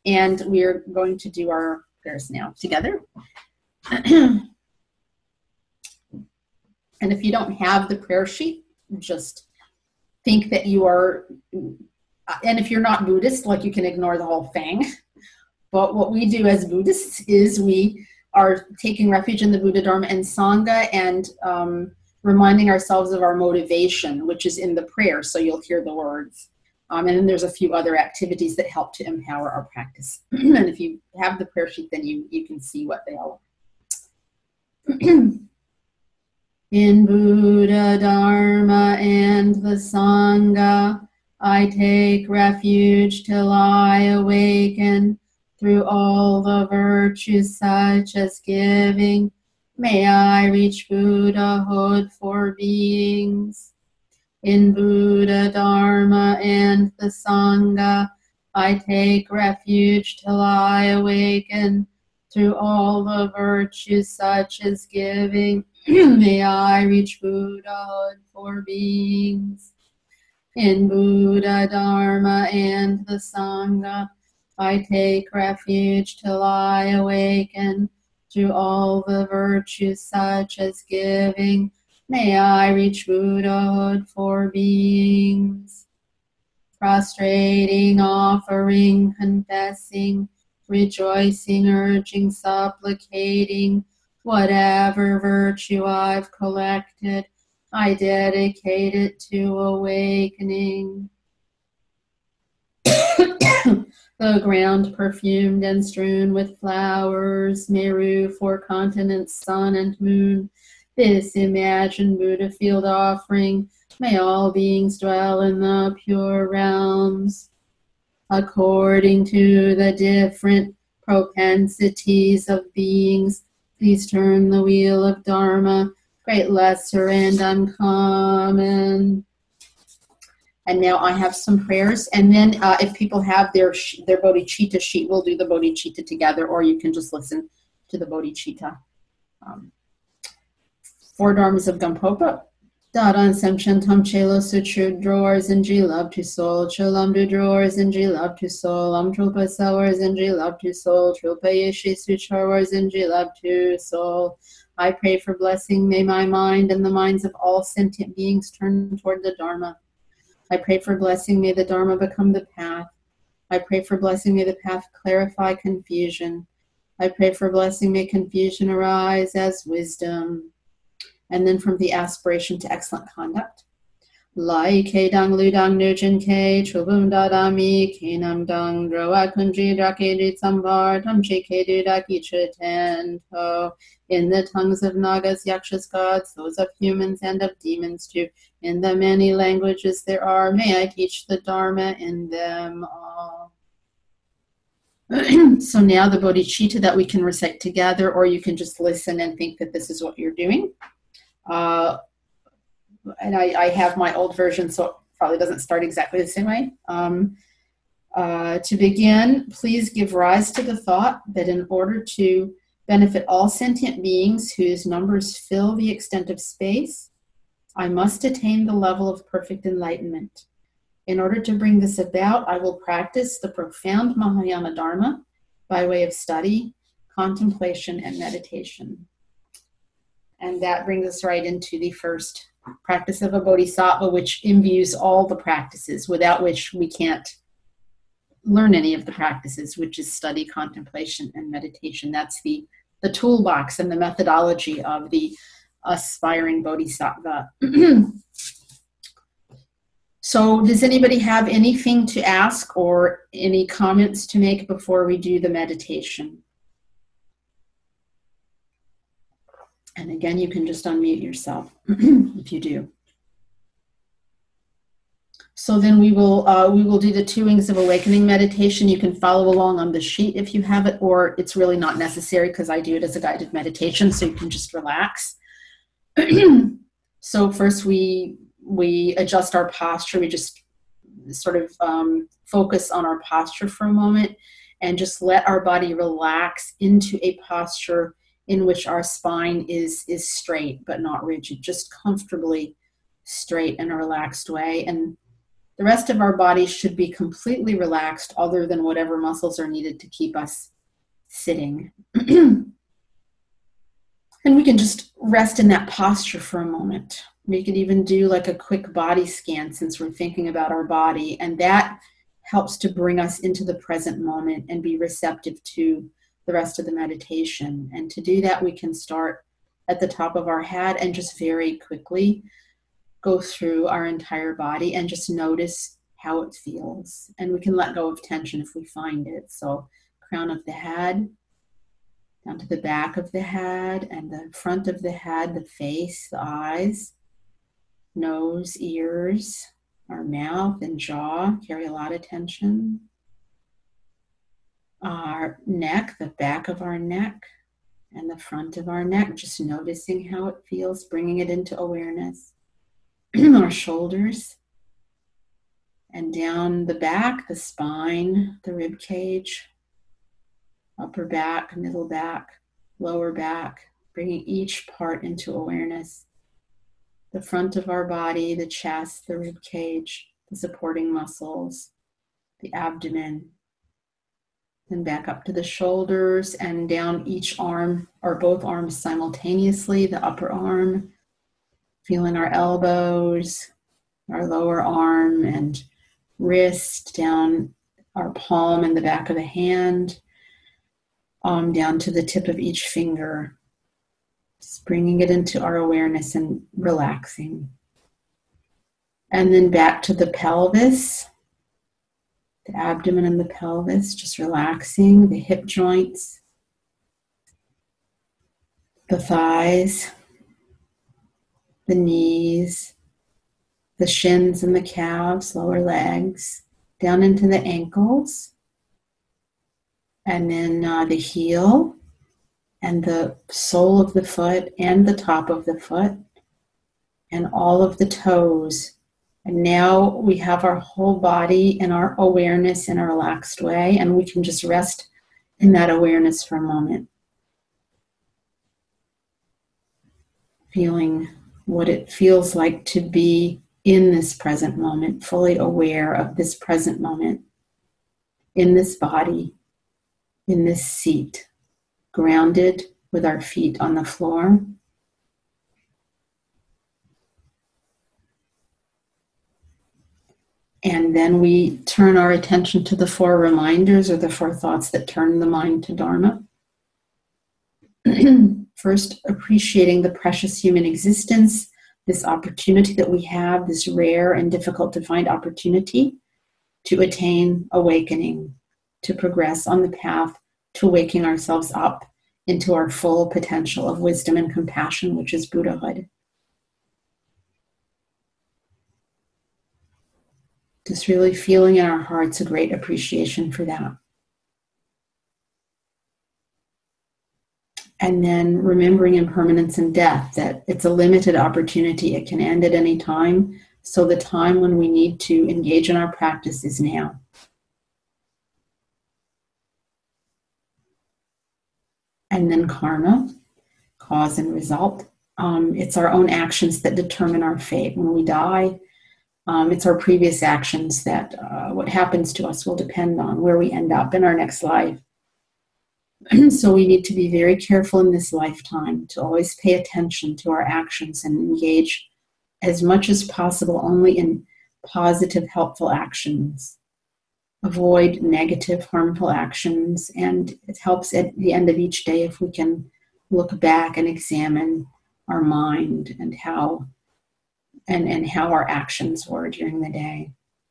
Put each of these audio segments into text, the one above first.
And we're going to do our prayers now together. And if you don't have the prayer sheet, just think that you are, and if you're not Buddhist, like, you can ignore the whole thing. But what we do as Buddhists is we are taking refuge in the Buddha, Dharma, and Sangha, and reminding ourselves of our motivation, which is in the prayer, so you'll hear the words. And then there's a few other activities that help to empower our practice. And if you have the prayer sheet, then you can see what they all are. In Buddha, Dharma, and the Sangha, I take refuge till I awaken. Through all the virtues such as giving, may I reach Buddhahood for beings. In Buddha, Dharma, and the Sangha, I take refuge till I awaken. Through all the virtues such as giving, may I reach Buddhahood for beings. In Buddha, Dharma, and the Sangha, I take refuge till I awaken. Through all the virtues such as giving, may I reach Buddhahood for beings. Prostrating, offering, confessing, rejoicing, urging, supplicating, whatever virtue I've collected, I dedicate it to awakening. The ground perfumed and strewn with flowers, Meru, 4 continents, sun and moon, this imagined Buddha field offering, may all beings dwell in the pure realms. According to the different propensities of beings, please turn the wheel of Dharma, great, lesser, and uncommon. And now I have some prayers, and then if people have their bodhicitta sheet, we'll do the bodhicitta together, or you can just listen to the bodhicitta. 4 dharmas of Gampopa. Dadan Semchen Tam Chelo Suchu drawers and G love to soul, Cholam do drawers and G love to soul, Trulpa sowers and G love to soul, Trulpa Yeshi Suchawars and G love to soul. I pray for blessing, may my mind and the minds of all sentient beings turn toward the Dharma. I pray for blessing, may the Dharma become the path. I pray for blessing, may the path clarify confusion. I pray for blessing, may confusion arise as wisdom. And then from the aspiration to excellent conduct. Lai ke dang lu dang nujin ke, chubum dadami, kenam dang droa kunji drake du sambar, tamche ke du daki chuten to. In the tongues of Nagas, Yakshas, gods, those of humans and of demons too. In the many languages there are, may I teach the Dharma in them all. So now the bodhicitta that we can recite together, or you can just listen and think that this is what you're doing. And I have my old version, so it probably doesn't start exactly the same way. To begin, please give rise to the thought that in order to benefit all sentient beings whose numbers fill the extent of space, I must attain the level of perfect enlightenment. In order to bring this about, I will practice the profound Mahayana Dharma by way of study, contemplation, and meditation. And that brings us right into the first practice of a bodhisattva, which imbues all the practices, without which we can't learn any of the practices, which is study, contemplation, and meditation. That's the toolbox and the methodology of the aspiring bodhisattva. So does anybody have anything to ask or any comments to make before we do the meditation? And again, you can just unmute yourself if you do. So then we will do the 2 wings of awakening meditation. You can follow along on the sheet if you have it, or it's really not necessary because I do it as a guided meditation, so you can just relax. So first we adjust our posture. We just sort of focus on our posture for a moment and just let our body relax into a posture in which our spine is straight but not rigid, just comfortably straight in a relaxed way. And The rest of our body should be completely relaxed other than whatever muscles are needed to keep us sitting. And we can just rest in that posture for a moment. We could even do like a quick body scan since we're thinking about our body, and that helps to bring us into the present moment and be receptive to the rest of the meditation. And to do that, we can start at the top of our head and just very quickly go through our entire body and just notice how it feels. And we can let go of tension if we find it. So crown of the head, down to the back of the head and the front of the head, the face, the eyes, nose, ears, our mouth and jaw carry a lot of tension. Our neck, the back of our neck and the front of our neck, just noticing how it feels, bringing it into awareness. Our shoulders and down the back, the spine, the rib cage, upper back, middle back, lower back, bringing each part into awareness. The front of our body, the chest, the rib cage, the supporting muscles, the abdomen, then back up to the shoulders and down each arm or both arms simultaneously, the upper arm, feeling our elbows, our lower arm and wrist, down our palm and the back of the hand, down to the tip of each finger, just bringing it into our awareness and relaxing. And then back to the pelvis, the abdomen and the pelvis, just relaxing, the hip joints, the thighs, the knees, the shins and the calves, lower legs, down into the ankles, and then the heel and the sole of the foot and the top of the foot and all of the toes. And now we have our whole body and our awareness in a relaxed way, and we can just rest in that awareness for a moment. Feeling what it feels like to be in this present moment, fully aware of this present moment, in this body, in this seat, grounded with our feet on the floor. And then we turn our attention to the 4 reminders or the 4 thoughts that turn the mind to Dharma. First, appreciating the precious human existence, this opportunity that we have, this rare and difficult to find opportunity to attain awakening, to progress on the path to waking ourselves up into our full potential of wisdom and compassion, which is Buddhahood. Just really feeling in our hearts a great appreciation for that. And then remembering impermanence and death, that it's a limited opportunity. It can end at any time. So the time when we need to engage in our practice is now. And then karma, cause and result. It's our own actions that determine our fate. When we die, it's our previous actions that what happens to us will depend on where we end up in our next life. So we need to be very careful in this lifetime to always pay attention to our actions and engage as much as possible only in positive, helpful actions. Avoid negative, harmful actions, and it helps at the end of each day if we can look back and examine our mind and how our actions were during the day.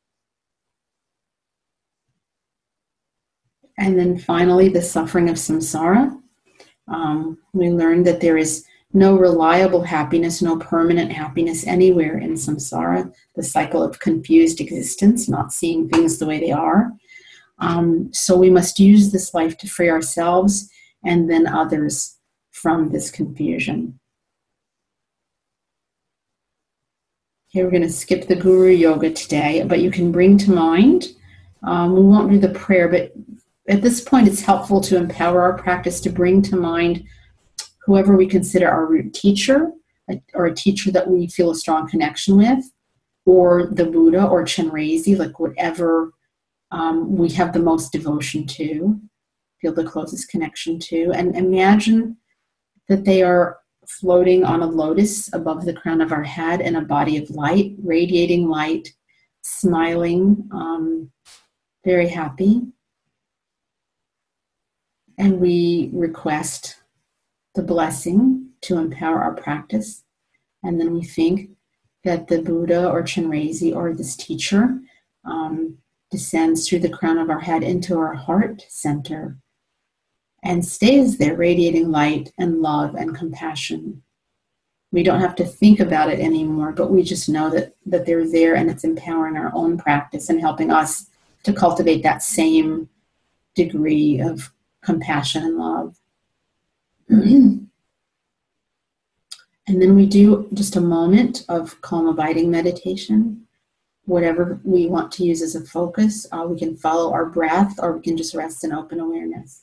And then finally, the suffering of samsara. We learned that there is no reliable happiness, no permanent happiness anywhere in samsara, the cycle of confused existence, not seeing things the way they are. So we must use this life to free ourselves and then others from this confusion. Okay, we're going to skip the Guru Yoga today, but you can bring to mind, we won't do the prayer, but at this point it's helpful to empower our practice to bring to mind whoever we consider our root teacher, or a teacher that we feel a strong connection with, or the Buddha or Chenrezig, like whatever we have the most devotion to, feel the closest connection to, and imagine that they are floating on a lotus above the crown of our head in a body of light, radiating light, smiling, very happy. And we request the blessing to empower our practice. And then we think that the Buddha or Chenrezig or this teacher descends through the crown of our head into our heart center and stays there, radiating light and love and compassion. We don't have to think about it anymore, but we just know that they're there, and it's empowering our own practice and helping us to cultivate that same degree of compassion and love. And then we do just a moment of calm abiding meditation. Whatever we want to use as a focus, we can follow our breath, or we can just rest in open awareness.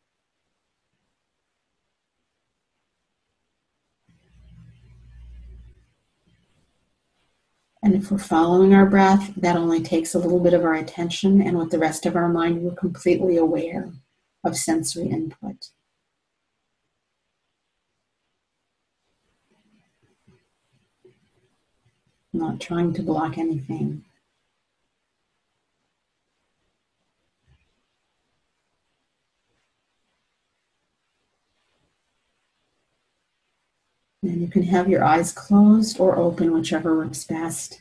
And if we're following our breath, that only takes a little bit of our attention, and with the rest of our mind, we're completely aware of sensory input. Not trying to block anything. And you can have your eyes closed or open, whichever works best.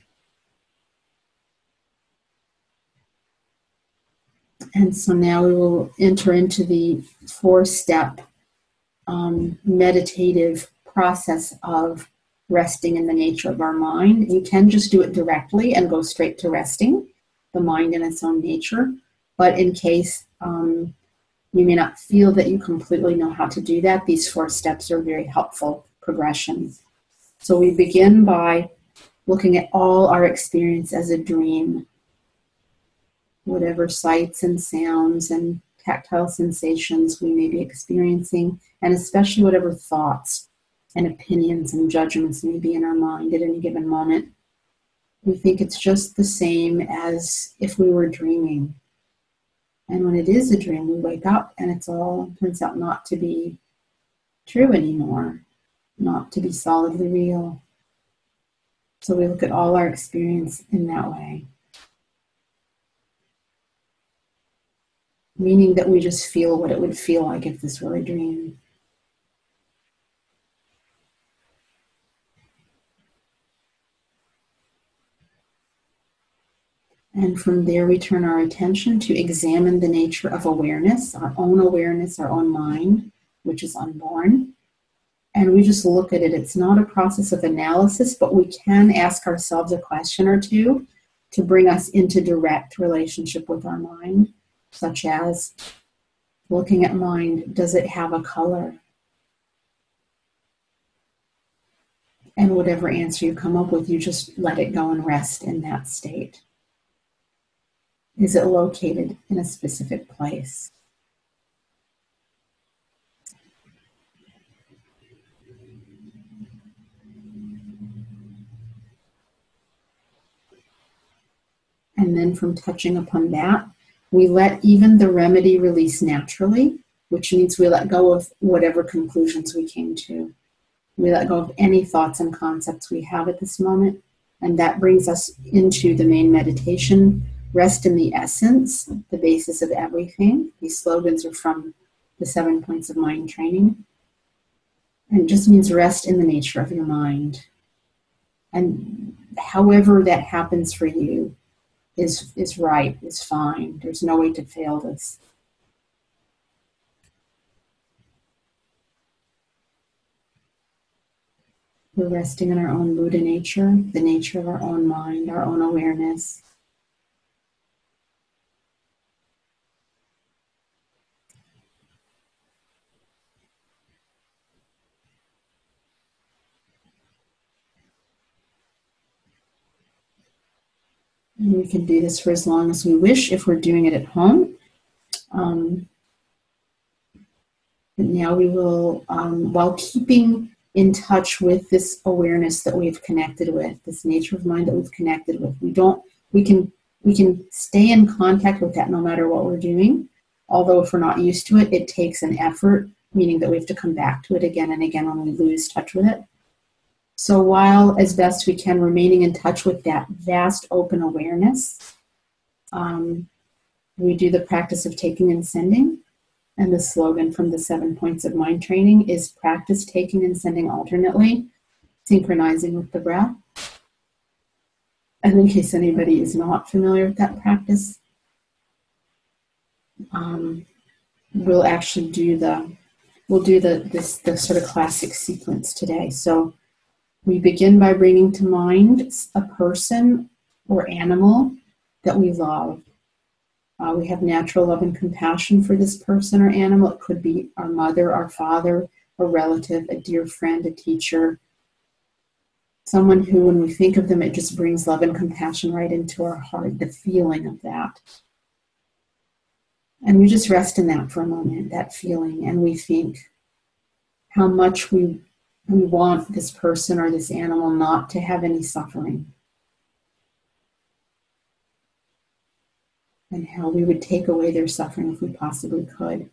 And so now we will enter into the 4-step meditative process of resting in the nature of our mind. You can just do it directly and go straight to resting the mind in its own nature. But in case you may not feel that you completely know how to do that, these 4 steps are very helpful progressions. So we begin by looking at all our experience as a dream. Whatever sights and sounds and tactile sensations we may be experiencing, and especially whatever thoughts and opinions and judgments may be in our mind at any given moment. We think it's just the same as if we were dreaming. And when it is a dream, we wake up and it's all turns out not to be true anymore, not to be solidly real. So we look at all our experience in that way. Meaning that we just feel what it would feel like if this were a dream. And from there, we turn our attention to examine the nature of awareness, our own mind, which is unborn. And we just look at it. It's not a process of analysis, but we can ask ourselves a question or two to bring us into direct relationship with our mind, such as looking at mind, does it have a color? And whatever answer you come up with, you just let it go and rest in that state. Is it located in a specific place? And then from touching upon that, we let even the remedy release naturally, which means we let go of whatever conclusions we came to. We let go of any thoughts and concepts we have at this moment. And that brings us into the main meditation. Rest in the essence, the basis of everything. These slogans are from the 7 points of mind training. And it just means rest in the nature of your mind. And however that happens for you is right, is fine. There's no way to fail this. We're resting in our own Buddha nature, the nature of our own mind, our own awareness. And we can do this for as long as we wish if we're doing it at home. But now we will, while keeping in touch with this awareness that we've connected with, this nature of mind that we've connected with. We can stay in contact with that no matter what we're doing. Although if we're not used to it, it takes an effort, meaning that we have to come back to it again and again when we lose touch with it. So while, as best we can, remaining in touch with that vast open awareness, we do the practice of taking and sending. And the slogan from the 7 points of mind training is practice taking and sending alternately, synchronizing with the breath. And in case anybody is not familiar with that practice, we'll actually do the sort of classic sequence today. So we begin by bringing to mind a person or animal that we love. We have natural love and compassion for this person or animal. It could be our mother, our father, a relative, a dear friend, a teacher, someone who, when we think of them, it just brings love and compassion right into our heart, the feeling of that. And we just rest in that for a moment, that feeling, and we think how much we want this person or this animal not to have any suffering. And how we would take away their suffering if we possibly could.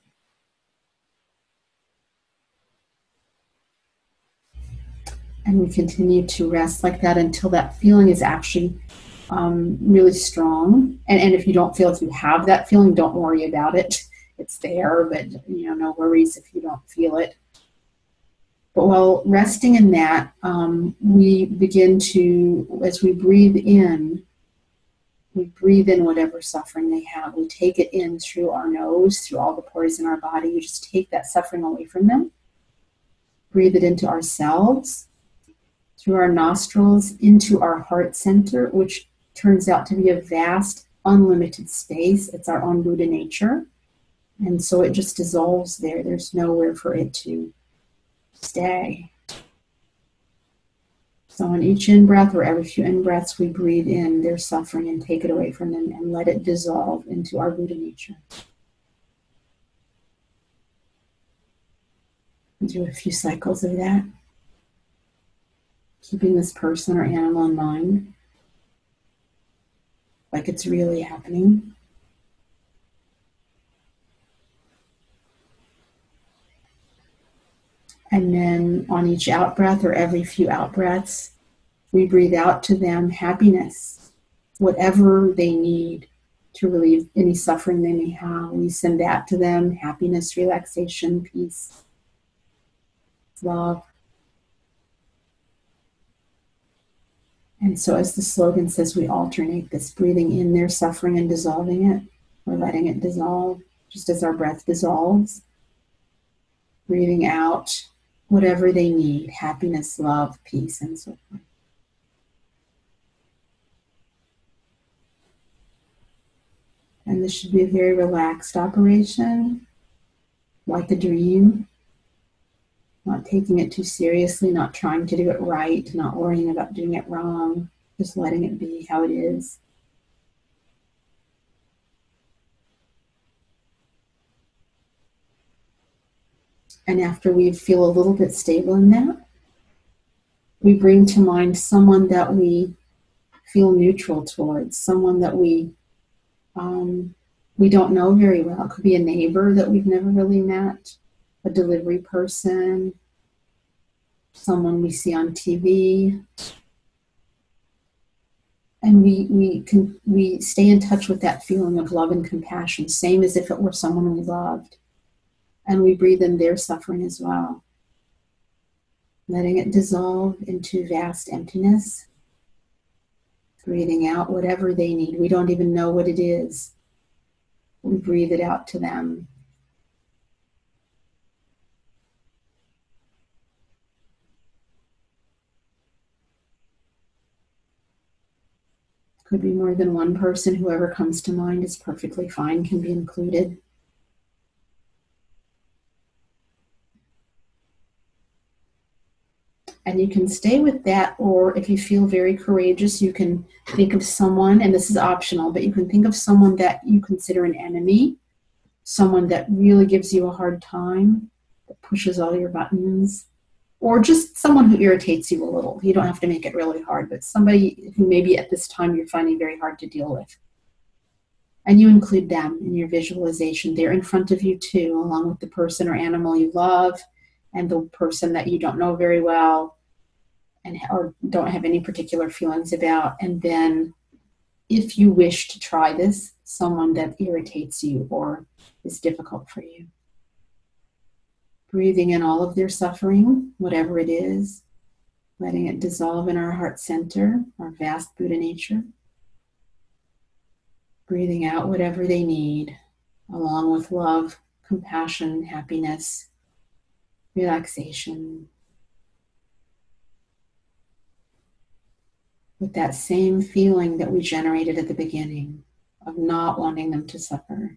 And we continue to rest like that until that feeling is actually really strong. And if you don't feel, if you have that feeling, don't worry about it. It's there, but no worries if you don't feel it. But while resting in that, we begin to, as we breathe in whatever suffering they have. We take it in through our nose, through all the pores in our body. We just take that suffering away from them. Breathe it into ourselves, through our nostrils, into our heart center, which turns out to be a vast, unlimited space. It's our own Buddha nature. And so it just dissolves there. There's nowhere for it to stay. So on each in-breath, or every few in-breaths, we breathe in their suffering and take it away from them and let it dissolve into our Buddha nature. We do a few cycles of that, keeping this person or animal in mind, like it's really happening. And then on each out-breath, or every few out-breaths, we breathe out to them happiness, whatever they need to relieve any suffering they may have. We send that to them, happiness, relaxation, peace, love. And so as the slogan says, we alternate this, breathing in their suffering and dissolving it, or letting it dissolve, just as our breath dissolves. Breathing out whatever they need, happiness, love, peace, and so forth. And this should be a very relaxed operation, like a dream. Not taking it too seriously, not trying to do it right, not worrying about doing it wrong, just letting it be how it is. And after we feel a little bit stable in that, we bring to mind someone that we feel neutral towards, someone that we don't know very well. It could be a neighbor that we've never really met, a delivery person, someone we see on TV. And we stay in touch with that feeling of love and compassion, same as if it were someone we loved. And we breathe in their suffering as well, letting it dissolve into vast emptiness, breathing out whatever they need. We don't even know what it is. We breathe it out to them. Could be more than one person. Whoever comes to mind is perfectly fine, can be included. And you can stay with that, or if you feel very courageous, you can think of someone, and this is optional, but you can think of someone that you consider an enemy, someone that really gives you a hard time, that pushes all your buttons, or just someone who irritates you a little. You don't have to make it really hard, but somebody who maybe at this time you're finding very hard to deal with. And you include them in your visualization. They're in front of you too, along with the person or animal you love and the person that you don't know very well and or don't have any particular feelings about. And then if you wish to try this, someone that irritates you or is difficult for you. Breathing in all of their suffering, whatever it is, letting it dissolve in our heart center, our vast Buddha nature. Breathing out whatever they need, along with love, compassion, happiness, relaxation. With that same feeling that we generated at the beginning of not wanting them to suffer.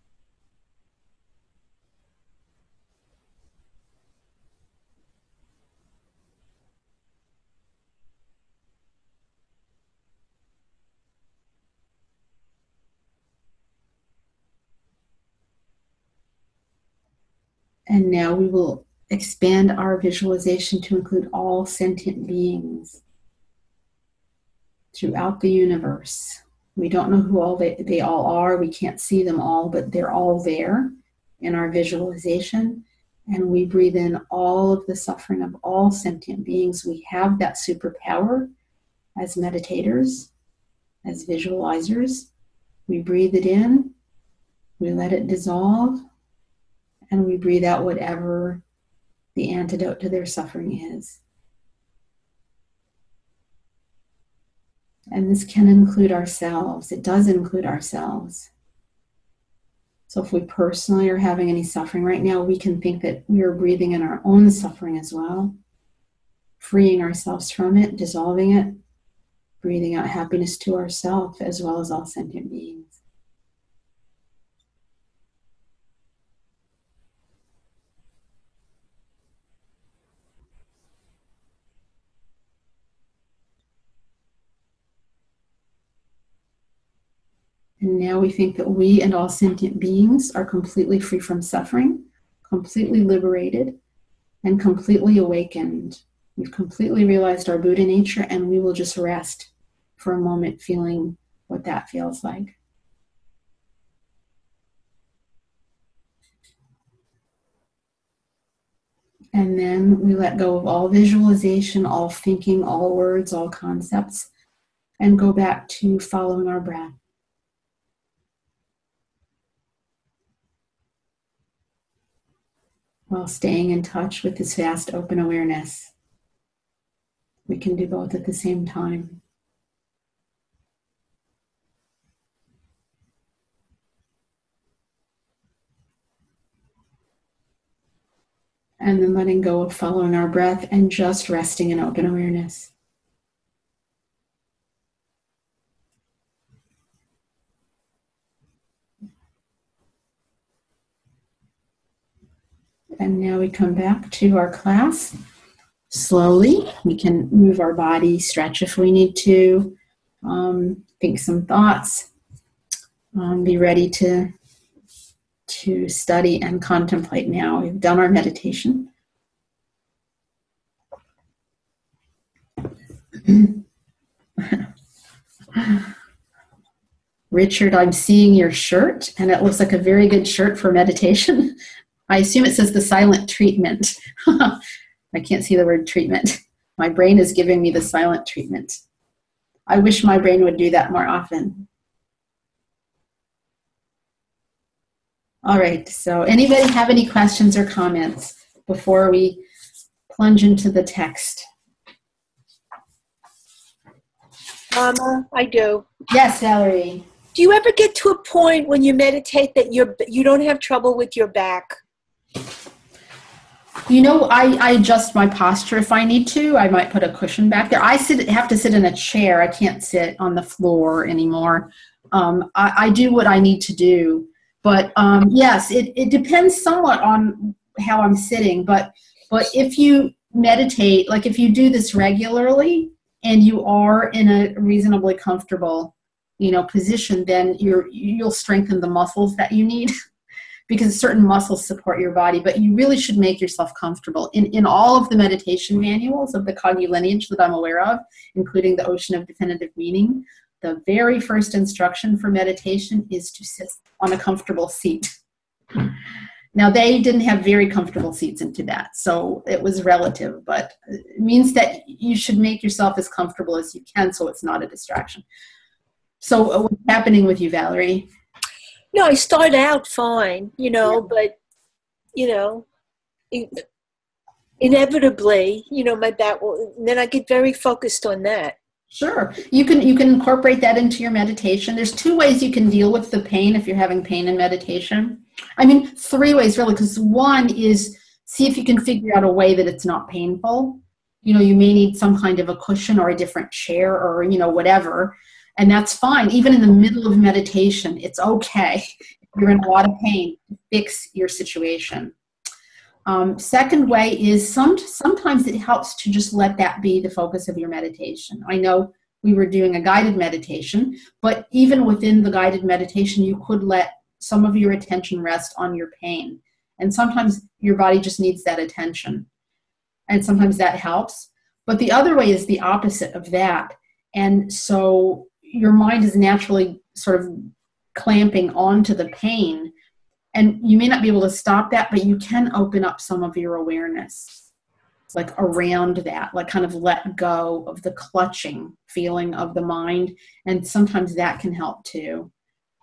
And now we will expand our visualization to include all sentient beings throughout the universe. We don't know who all they all are. We can't see them all, but they're all there in our visualization. And we breathe in all of the suffering of all sentient beings. We have that superpower as meditators, as visualizers. We breathe it in, we let it dissolve, and we breathe out whatever the antidote to their suffering is. And this can include ourselves. It does include ourselves. So if we personally are having any suffering right now, we can think that we are breathing in our own suffering as well, freeing ourselves from it, dissolving it, breathing out happiness to ourselves as well as all sentient beings. And now we think that we and all sentient beings are completely free from suffering, completely liberated, and completely awakened. We've completely realized our Buddha nature, and we will just rest for a moment feeling what that feels like. And then we let go of all visualization, all thinking, all words, all concepts, and go back to following our breath. While staying in touch with this vast open awareness. We can do both at the same time. And then letting go of following our breath and just resting in open awareness. And now we come back to our class. Slowly, we can move our body, stretch if we need to, think some thoughts, be ready to study and contemplate now. We've done our meditation. Richard, I'm seeing your shirt, and it looks like a very good shirt for meditation. I assume it says the silent treatment. I can't see the word treatment. My brain is giving me the silent treatment. I wish my brain would do that more often. All right, so anybody have any questions or comments before we plunge into the text? Mama, I do. Yes, Valerie. Do you ever get to a point when you meditate that you don't have trouble with your back? You know, I adjust my posture if I need to. I might put a cushion back there. I have to sit in a chair. I can't sit on the floor anymore. I do what I need to do. But yes, it depends somewhat on how I'm sitting. But if you meditate, like if you do this regularly and you are in a reasonably comfortable, position, then you'll strengthen the muscles that you need. because certain muscles support your body, but you really should make yourself comfortable. In all of the meditation manuals of the Kagyu lineage that I'm aware of, including the Ocean of Definitive Meaning, the very first instruction for meditation is to sit on a comfortable seat. Now, they didn't have very comfortable seats in Tibet, so it was relative, but it means that you should make yourself as comfortable as you can so it's not a distraction. So what's happening with you, Valerie? No, I start out fine, but, inevitably, my back will, then I get very focused on that. Sure. You can incorporate that into your meditation. There's 2 ways you can deal with the pain if you're having pain in meditation. I mean, 3 ways really, because one is see if you can figure out a way that it's not painful. You may need some kind of a cushion or a different chair or, whatever. And that's fine. Even in the middle of meditation, it's okay. If you're in a lot of pain, fix your situation. Second way is sometimes it helps to just let that be the focus of your meditation. I know we were doing a guided meditation, but even within the guided meditation, you could let some of your attention rest on your pain. And sometimes your body just needs that attention. And sometimes that helps. But the other way is the opposite of that. And so your mind is naturally sort of clamping onto the pain. And you may not be able to stop that, but you can open up some of your awareness, like around that, like kind of let go of the clutching feeling of the mind. And sometimes that can help too.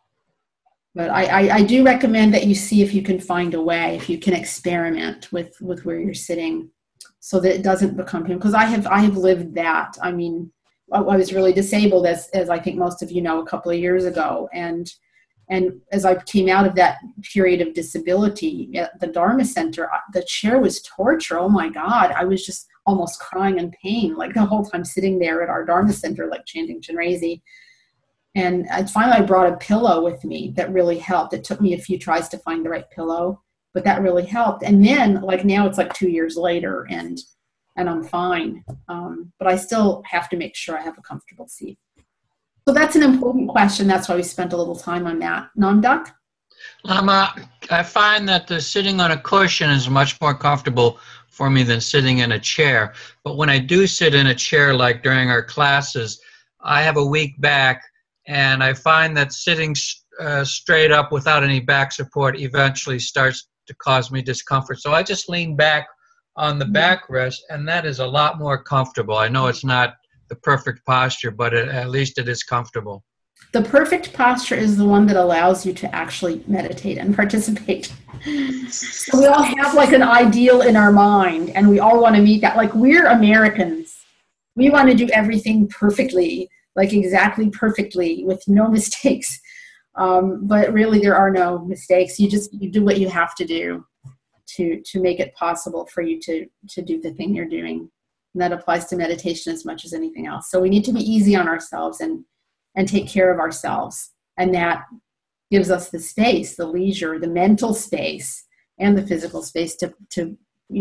But I do recommend that you see if you can find a way, if you can experiment with where you're sitting so that it doesn't become painful. Because I have lived that. I mean, I was really disabled, as I think most of you know, a couple of years ago. And as I came out of that period of disability at the Dharma Center, the chair was torture. Oh my God. I was just almost crying in pain, like the whole time sitting there at our Dharma Center, like chanting Chenrezig. And finally I brought a pillow with me that really helped. It took me a few tries to find the right pillow, but that really helped. And then like now it's like 2 years later and I'm fine. But I still have to make sure I have a comfortable seat. So that's an important question. That's why we spent a little time on that. Namdak? Lama, I find that the sitting on a cushion is much more comfortable for me than sitting in a chair. But when I do sit in a chair, like during our classes, I have a weak back, and I find that sitting straight up without any back support eventually starts to cause me discomfort. So I just lean back on the backrest, and that is a lot more comfortable. I know it's not the perfect posture, but at least it is comfortable. The perfect posture is the one that allows you to actually meditate and participate. So we all have like an ideal in our mind, and we all want to meet that. Like, we're Americans. We want to do everything perfectly, like exactly perfectly with no mistakes. But really there are no mistakes. You do what you have to do to make it possible for you to do the thing you're doing. And that applies to meditation as much as anything else. So we need to be easy on ourselves and take care of ourselves. And that gives us the space, the leisure, the mental space, and the physical space to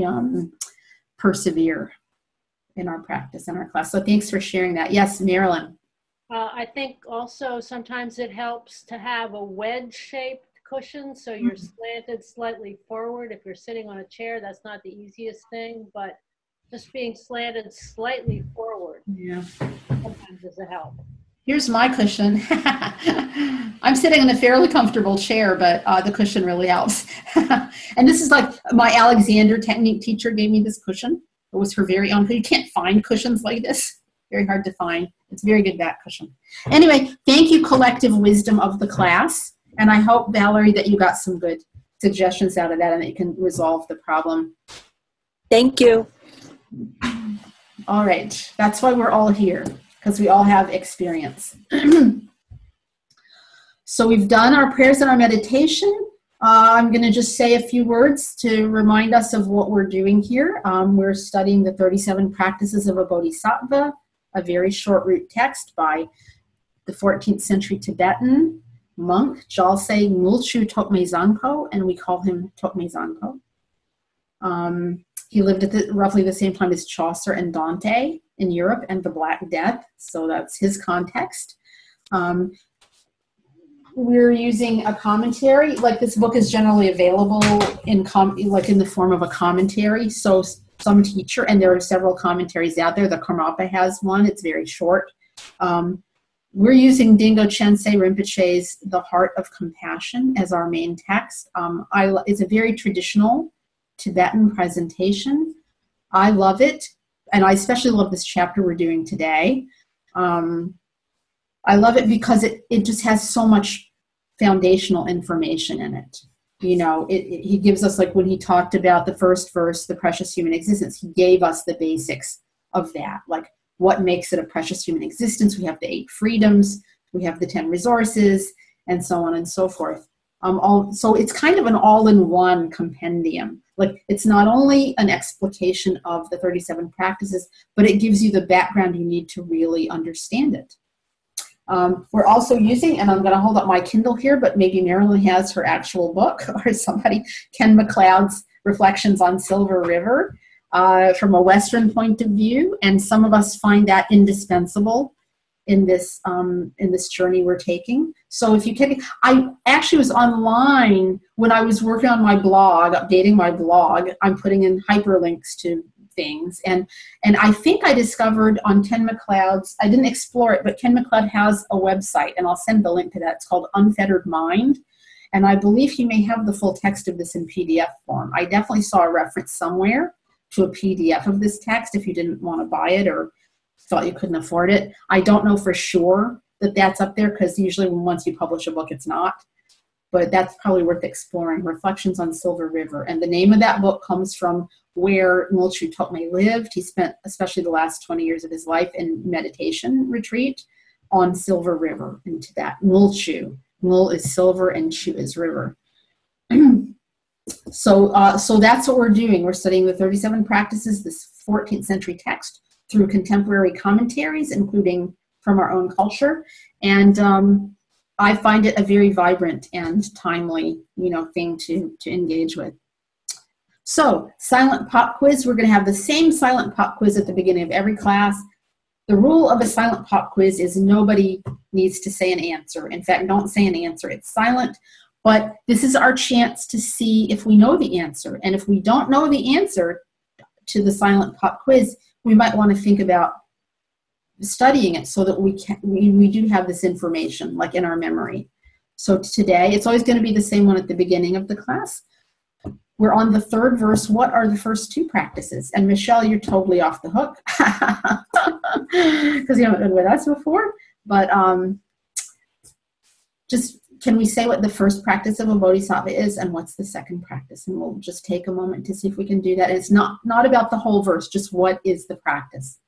persevere in our practice, in our class. So thanks for sharing that. Yes, Marilyn. I think also sometimes it helps to have a wedge-shaped cushion, so you're slanted slightly forward. If you're sitting on a chair, that's not the easiest thing, but just being slanted slightly forward sometimes is a help. Here's my cushion. I'm sitting in a fairly comfortable chair, but the cushion really helps. And this is like my Alexander technique teacher gave me this cushion. It was her very own. You can't find cushions like this. Very hard to find. It's a very good back cushion. Anyway, thank you, collective wisdom of the class. And I hope, Valerie, that you got some good suggestions out of that and that you can resolve the problem. Thank you. All right. That's why we're all here, because we all have experience. So we've done our prayers and our meditation. I'm going to just say a few words to remind us of what we're doing here. We're studying the 37 practices of a Bodhisattva, a very short root text by the 14th century Tibetan monk, Jalse Ngulchu Tokme Zanpo, and we call him Tokme Zanpo. He lived at roughly the same time as Chaucer and Dante in Europe and the Black Death, so that's his context. we're using a commentary. Like this book is generally available in the form of a commentary. So some teacher, and there are several commentaries out there. The Karmapa has one. It's very short. We're using Dingo Chensei Rinpoche's The Heart of Compassion as our main text. It's a very traditional Tibetan presentation. I love it, and I especially love this chapter we're doing today. I love it because it just has so much foundational information in it. You know, he gives us, like when he talked about the first verse, the precious human existence, he gave us the basics of that, like what makes it a precious human existence. We have the 8 freedoms, we have the 10 resources, and so on and so forth. So it's kind of an all-in-one compendium. Like it's not only an explication of the 37 practices, but it gives you the background you need to really understand it. We're also using, and I'm going to hold up my Kindle here, but maybe Marilyn has her actual book, or somebody, Ken MacLeod's Reflections on Silver River, from a Western point of view, and some of us find that indispensable in this journey we're taking. So if you can, I actually was online when I was working on my blog, updating my blog. I'm putting in hyperlinks to things, and I think I discovered on Ken MacLeod's, I didn't explore it, but Ken MacLeod has a website, and I'll send the link to that. It's called Unfettered Mind, and I believe he may have the full text of this in PDF form. I definitely saw a reference somewhere to a PDF of this text if you didn't want to buy it or thought you couldn't afford it. I don't know for sure that that's up there, because usually once you publish a book, it's not. But that's probably worth exploring. Reflections on Silver River. And the name of that book comes from where Ngulchu Tokme lived. He spent especially the last 20 years of his life in meditation retreat on Silver River in Tibet. Ngulchu. Ngul is silver and Chu is river. So that's what we're doing. We're studying the 37 practices, this 14th century text, through contemporary commentaries, including from our own culture. And I find it a very vibrant and timely, thing to engage with. So, silent pop quiz. We're going to have the same silent pop quiz at the beginning of every class. The rule of a silent pop quiz is nobody needs to say an answer. In fact, don't say an answer. It's silent. But this is our chance to see if we know the answer. And if we don't know the answer to the silent pop quiz, we might want to think about studying it so that we do have this information, like in our memory. So today, it's always going to be the same one at the beginning of the class. We're on the 3rd verse. What are the first 2 practices? And Michelle, you're totally off the hook because you haven't been with us before. But just can we say what the first practice of a bodhisattva is and what's the second practice? And we'll just take a moment to see if we can do that. It's not about the whole verse, just what is the practice?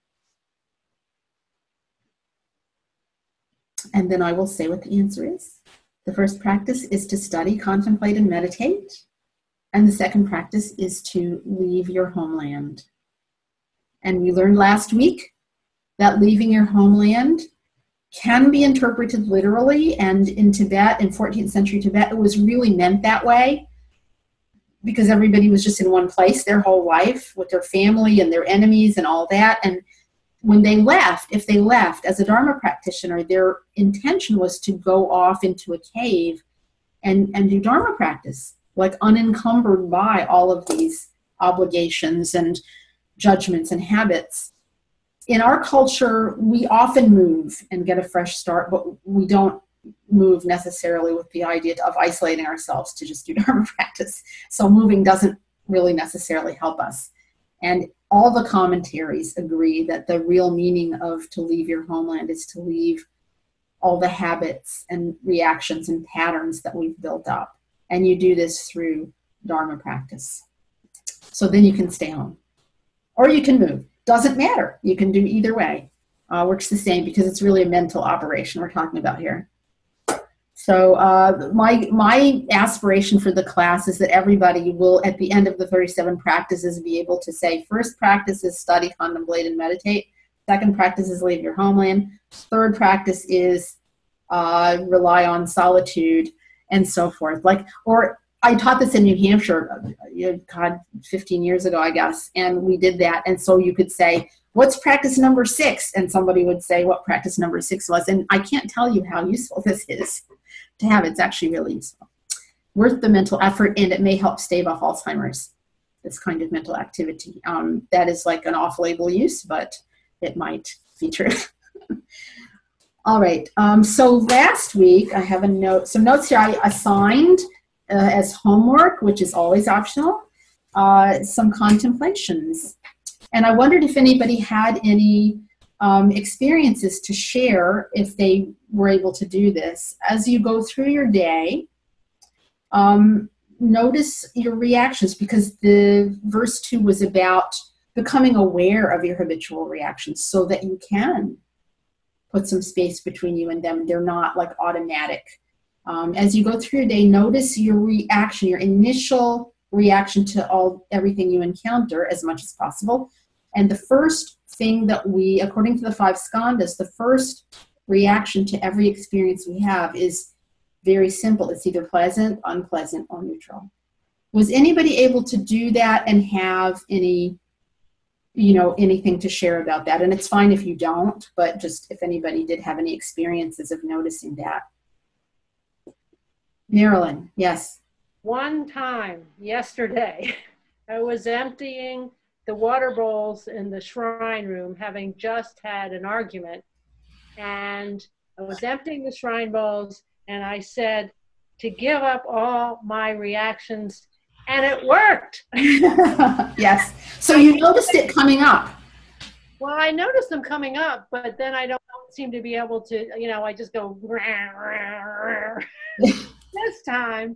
And then I will say what the answer is. The first practice is to study, contemplate, and meditate. And the second practice is to leave your homeland. And we learned last week that leaving your homeland can be interpreted literally. And in Tibet, in 14th century Tibet, it was really meant that way, because everybody was just in one place their whole life with their family and their enemies and all that. And when they left, if they left as a Dharma practitioner, their intention was to go off into a cave and do Dharma practice, like unencumbered by all of these obligations and judgments and habits. In our culture, we often move and get a fresh start, but we don't move necessarily with the idea of isolating ourselves to just do Dharma practice. So moving doesn't really necessarily help us. And all the commentaries agree that the real meaning of to leave your homeland is to leave all the habits and reactions and patterns that we've built up. And you do this through Dharma practice. So then you can stay home. Or you can move. Doesn't matter. You can do either way. Works the same, because it's really a mental operation we're talking about here. So my aspiration for the class is that everybody will, at the end of the 37 practices, be able to say, first practice is study, contemplate, and meditate. Second practice is leave your homeland. Third practice is rely on solitude, and so forth. Or I taught this in New Hampshire, 15 years ago, I guess, and we did that. And so you could say, what's practice number 6? And somebody would say what practice number 6 was. And I can't tell you how useful this is, to have. It's actually really useful. Worth the mental effort, and it may help stave off Alzheimer's, this kind of mental activity. That is like an off-label use, but it might be true. All right, so last week I have some notes here I assigned as homework, which is always optional, some contemplations. And I wondered if anybody had any experiences to share if they were able to do this. As you go through your day, notice your reactions, because the verse 2 was about becoming aware of your habitual reactions so that you can put some space between you and them. They're not like automatic. As you go through your day, notice your reaction, your initial reaction to everything you encounter as much as possible. And the first thing that according to the 5 skandhas, the first reaction to every experience we have is very simple. It's either pleasant, unpleasant, or neutral. Was anybody able to do that and have anything to share about that? And it's fine if you don't, but just if anybody did have any experiences of noticing that. Marilyn, yes. One time yesterday, I was emptying the water bowls in the shrine room, having just had an argument. And I was emptying the shrine bowls, and I said to give up all my reactions, and it worked. Yes. So you noticed it coming up. Well, I noticed them coming up, but then I don't seem to be able to, I just go, this time,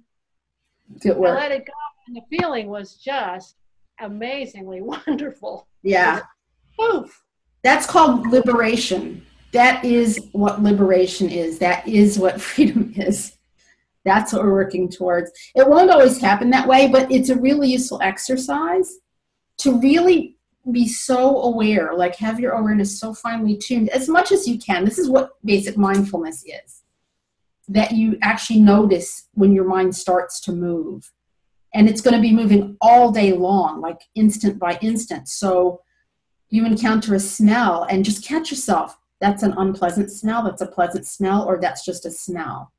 I let it go, and the feeling was just amazingly wonderful. Yeah. Poof. That's called liberation. That is what liberation is. That is what freedom is. That's what we're working towards. It won't always happen that way, but it's a really useful exercise to really be so aware, like have your awareness so finely tuned as much as you can. This is what basic mindfulness is, that you actually notice when your mind starts to move. And it's going to be moving all day long, like instant by instant. So you encounter a smell and just catch yourself. That's an unpleasant smell, that's a pleasant smell, or that's just a smell.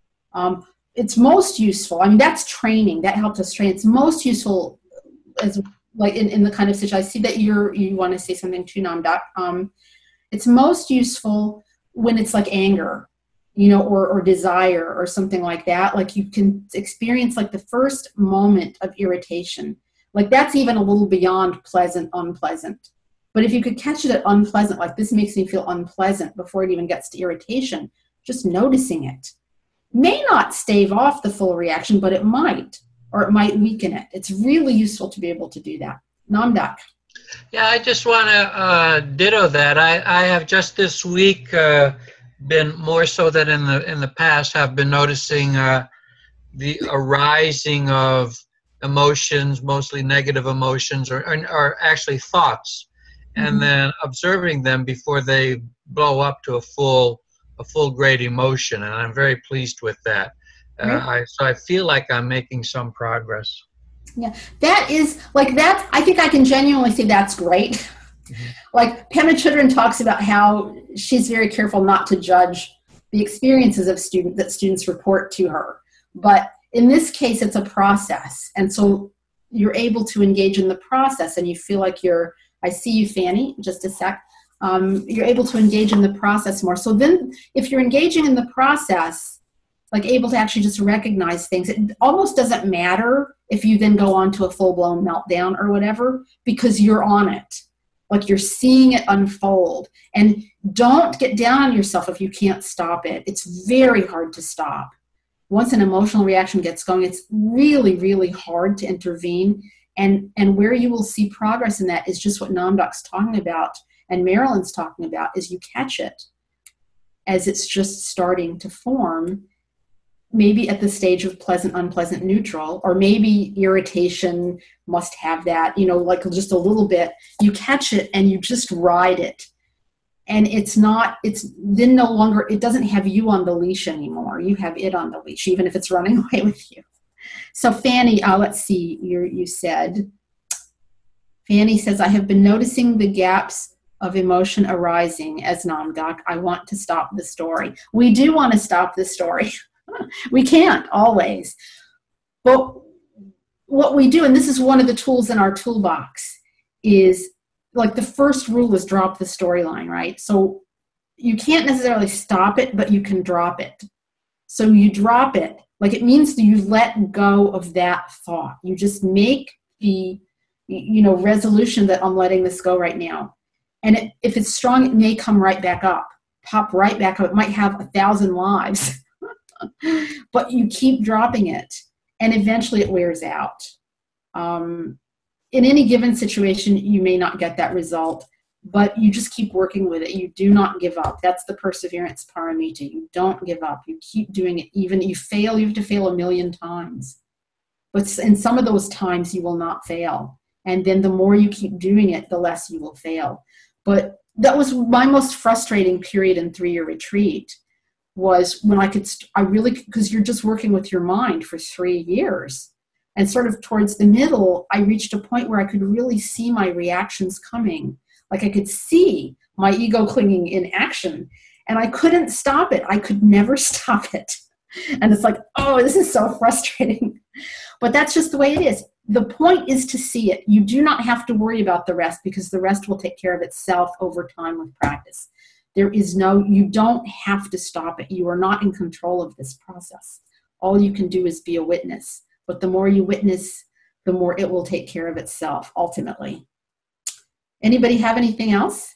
It's most useful. I mean, that's training. That helps us train. It's most useful as like in the kind of situation. I see that you want to say something too, Namdak. It's most useful when it's like anger, or desire or something like that. Like you can experience like the first moment of irritation. Like that's even a little beyond pleasant, unpleasant. But if you could catch it at unpleasant, like this makes me feel unpleasant before it even gets to irritation, just noticing it may not stave off the full reaction, but it might, or it might weaken it. It's really useful to be able to do that. Namdak. Yeah, I just want to ditto that. I have just this week been more so than in the past have been noticing the arising of emotions, mostly negative emotions, or actually thoughts, and then observing them before they blow up to a full grade emotion, and I'm very pleased with that. So I feel like I'm making some progress. Yeah, that is like that. I think I can genuinely say that's great. Mm-hmm. Like Pema Chodron talks about how she's very careful not to judge the experiences of that students report to her. But in this case, it's a process, and so you're able to engage in the process, and you feel like I see you, Fanny. Just a sec. You're able to engage in the process more. So then if you're engaging in the process, like able to actually just recognize things, it almost doesn't matter if you then go on to a full-blown meltdown or whatever, because you're on it. Like you're seeing it unfold. And don't get down on yourself if you can't stop it. It's very hard to stop. Once an emotional reaction gets going, it's really, really hard to intervene. And where you will see progress in that is just what Namdak's talking about and Marilyn's talking about, is you catch it as it's just starting to form, maybe at the stage of pleasant, unpleasant, neutral, or maybe irritation must have that, like just a little bit. You catch it and you just ride it. And it's then no longer, it doesn't have you on the leash anymore. You have it on the leash, even if it's running away with you. So Fanny, let's see, you said, Fanny says, I have been noticing the gaps of emotion arising as Namdak. I want to stop the story. We do want to stop the story. We can't always. But what we do, and this is one of the tools in our toolbox, is like the first rule is drop the storyline, right? So you can't necessarily stop it, but you can drop it. So you drop it, like it means that you let go of that thought. You just make the, resolution that I'm letting this go right now. And if it's strong, it may come right back up, pop right back up. It might have 1,000 lives, but you keep dropping it, and eventually it wears out. In any given situation, you may not get that result, but you just keep working with it. You do not give up. That's the perseverance paramita. You don't give up. You keep doing it. Even you fail, you have to fail 1,000,000 times. But in some of those times, you will not fail. And then the more you keep doing it, the less you will fail. But that was my most frustrating period in 3-year retreat, was when because you're just working with your mind for 3 years. And sort of towards the middle, I reached a point where I could really see my reactions coming. Like I could see my ego clinging in action, and I couldn't stop it. I could never stop it. And it's like, oh, this is so frustrating. But that's just the way it is. The point is to see it. You do not have to worry about the rest, because the rest will take care of itself over time with practice. You don't have to stop it. You are not in control of this process. All you can do is be a witness. But the more you witness, the more it will take care of itself ultimately. Anybody have anything else?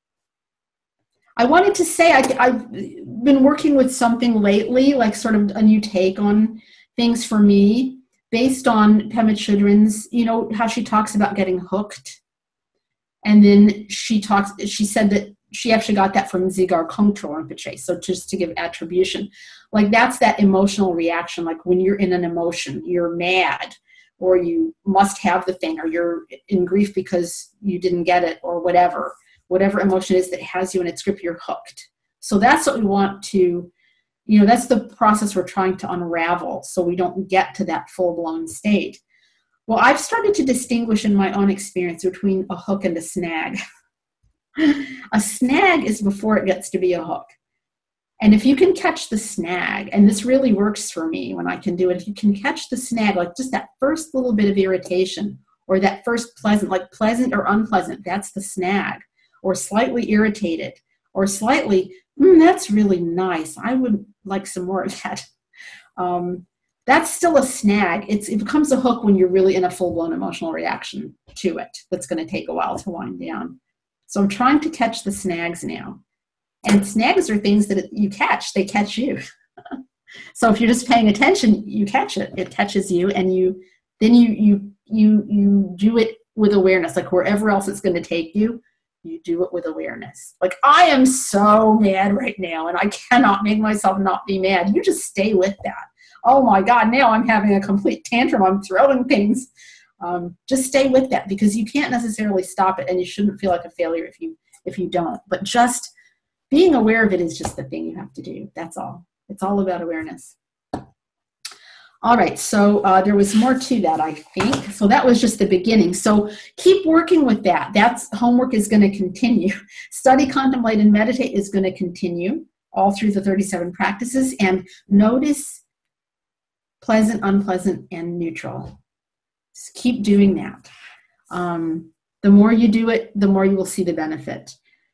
I wanted to say I've been working with something lately, like sort of a new take on things for me, based on Pema Chodron's, how she talks about getting hooked. And then she said that she actually got that from Dzigar Kongtrul Rinpoche. So just to give attribution, like that's that emotional reaction. Like when you're in an emotion, you're mad, or you must have the thing, or you're in grief because you didn't get it, or whatever emotion is that has you in its grip, you're hooked. So that's what we want to, that's the process we're trying to unravel, so we don't get to that full-blown state. Well, I've started to distinguish in my own experience between a hook and a snag. A snag is before it gets to be a hook. And if you can catch the snag, and this really works for me when I can do it, if you can catch the snag, like just that first little bit of irritation, or that first pleasant, like pleasant or unpleasant, that's the snag, or slightly irritated, or slightly, that's really nice, I would like some more of that. That's still a snag. It becomes a hook when you're really in a full-blown emotional reaction to it. That's going to take a while to wind down. So I'm trying to catch the snags now. And snags are things that you catch. They catch you. So if you're just paying attention, you catch it. It catches you, and you do it with awareness. Like wherever else it's going to take you, you do it with awareness. Like I am so mad right now, and I cannot make myself not be mad. You just stay with that. Oh my God, now I'm having a complete tantrum. I'm throwing things. Just stay with that, because you can't necessarily stop it, and you shouldn't feel like a failure if you don't. But just being aware of it is just the thing you have to do. That's all. It's all about awareness. All right, so there was more to that, I think. So that was just the beginning. So keep working with that. That's homework is going to continue. Study, contemplate, and meditate is going to continue all through the 37 practices. And notice pleasant, unpleasant, and neutral. Just keep doing that. The more you do it, the more you will see the benefit.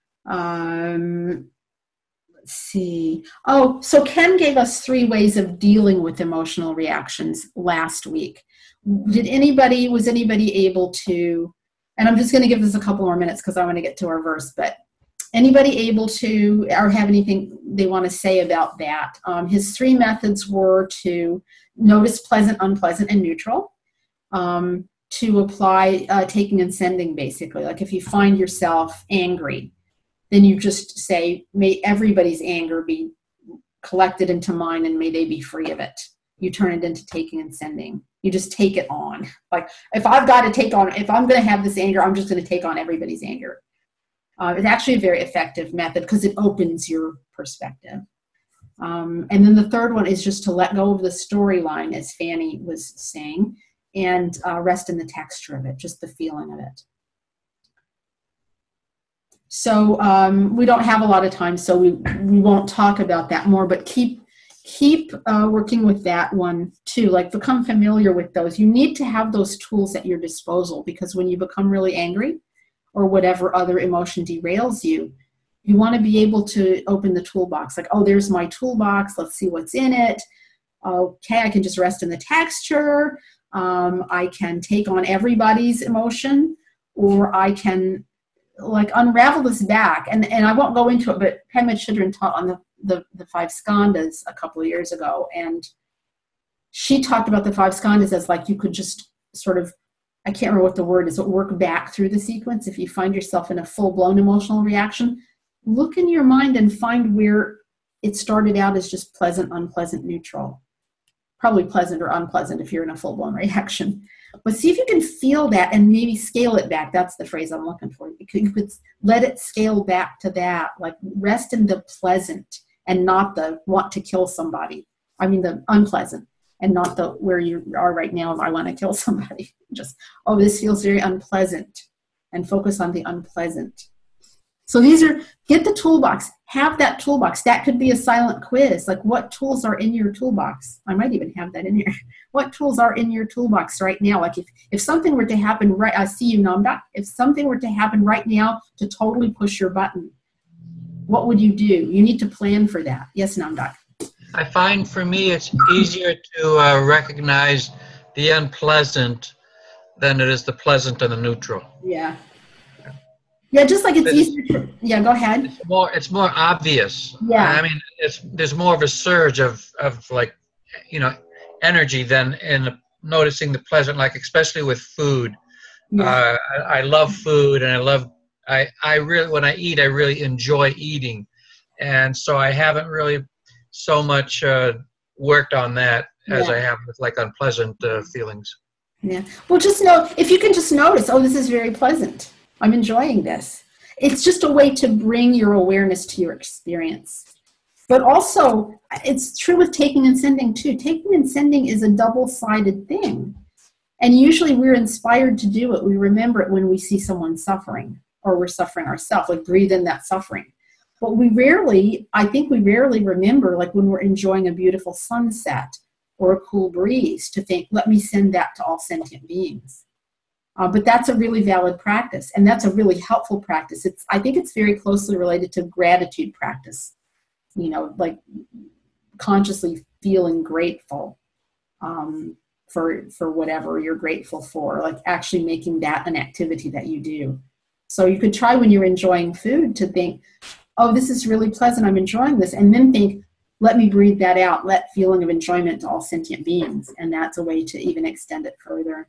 Let's see. Oh, so Ken gave us 3 ways of dealing with emotional reactions last week. Was anybody able to, and I'm just going to give this a couple more minutes because I want to get to our verse, but anybody able to, or have anything they want to say about that? His 3 methods were to notice pleasant, unpleasant, and neutral. To apply taking and sending, basically. Like if you find yourself angry, then you just say, may everybody's anger be collected into mine, and may they be free of it. You turn it into taking and sending. You just take it on. Like if I'm going to have this anger, I'm just going to take on everybody's anger. It's actually a very effective method because it opens your perspective. And then the 3rd one is just to let go of the storyline, as Fanny was saying, and rest in the texture of it, just the feeling of it. So we don't have a lot of time, so we won't talk about that more, but keep keep working with that one too. Like, become familiar with those. You need to have those tools at your disposal, because when you become really angry or whatever other emotion derails you, you want to be able to open the toolbox. Like, oh, there's my toolbox. Let's see what's in it. Okay, I can just rest in the texture. I can take on everybody's emotion, or I can like unravel this back. And I won't go into it, but Pema Chodron taught on the five skandhas a couple of years ago. And she talked about the five skandhas as like, you could just sort of, I can't remember what the word is, but work back through the sequence. If you find yourself in a full-blown emotional reaction, look in your mind and find where it started out as just pleasant, unpleasant, neutral. Probably pleasant or unpleasant if you're in a full-blown reaction. But see if you can feel that and maybe scale it back. That's the phrase I'm looking for. You could let it scale back to that. Like, rest in the pleasant and not the want to kill somebody. I mean the unpleasant, and not the where you are right now, I want to kill somebody. Just, oh, this feels very unpleasant. And focus on the unpleasant. So these are, get the toolbox, have that toolbox. That could be a silent quiz. Like, what tools are in your toolbox? I might even have that in here. What tools are in your toolbox right now? Like, if something were to happen right, I see you, Namdak. If something were to happen right now to totally push your button, what would you do? You need to plan for that. Yes, Namdak. I find for me it's easier to recognize the unpleasant than it is the pleasant and the neutral. Yeah. Yeah, just like it's easier to, yeah, go ahead. It's more obvious. Yeah. I mean, there's more of a surge of like, energy than in noticing the pleasant, like especially with food. Yeah. I love food, and I really, when I eat, I really enjoy eating. And so I haven't really so much worked on that as I have with like unpleasant feelings. Yeah. Well, just know, if you can just notice, oh, this is very pleasant. I'm enjoying this. It's just a way to bring your awareness to your experience. But also, it's true with taking and sending too. Taking and sending is a double-sided thing. And usually we're inspired to do it. We remember it when we see someone suffering, or we're suffering ourselves, like breathe in that suffering. But I think we rarely remember, like when we're enjoying a beautiful sunset or a cool breeze, to think, let me send that to all sentient beings. But that's a really valid practice, and that's a really helpful practice. I think it's very closely related to gratitude practice, like consciously feeling grateful for whatever you're grateful for, like actually making that an activity that you do. So you could try when you're enjoying food to think, oh, this is really pleasant, I'm enjoying this, and then think, let me breathe that out, let feeling of enjoyment to all sentient beings, and that's a way to even extend it further.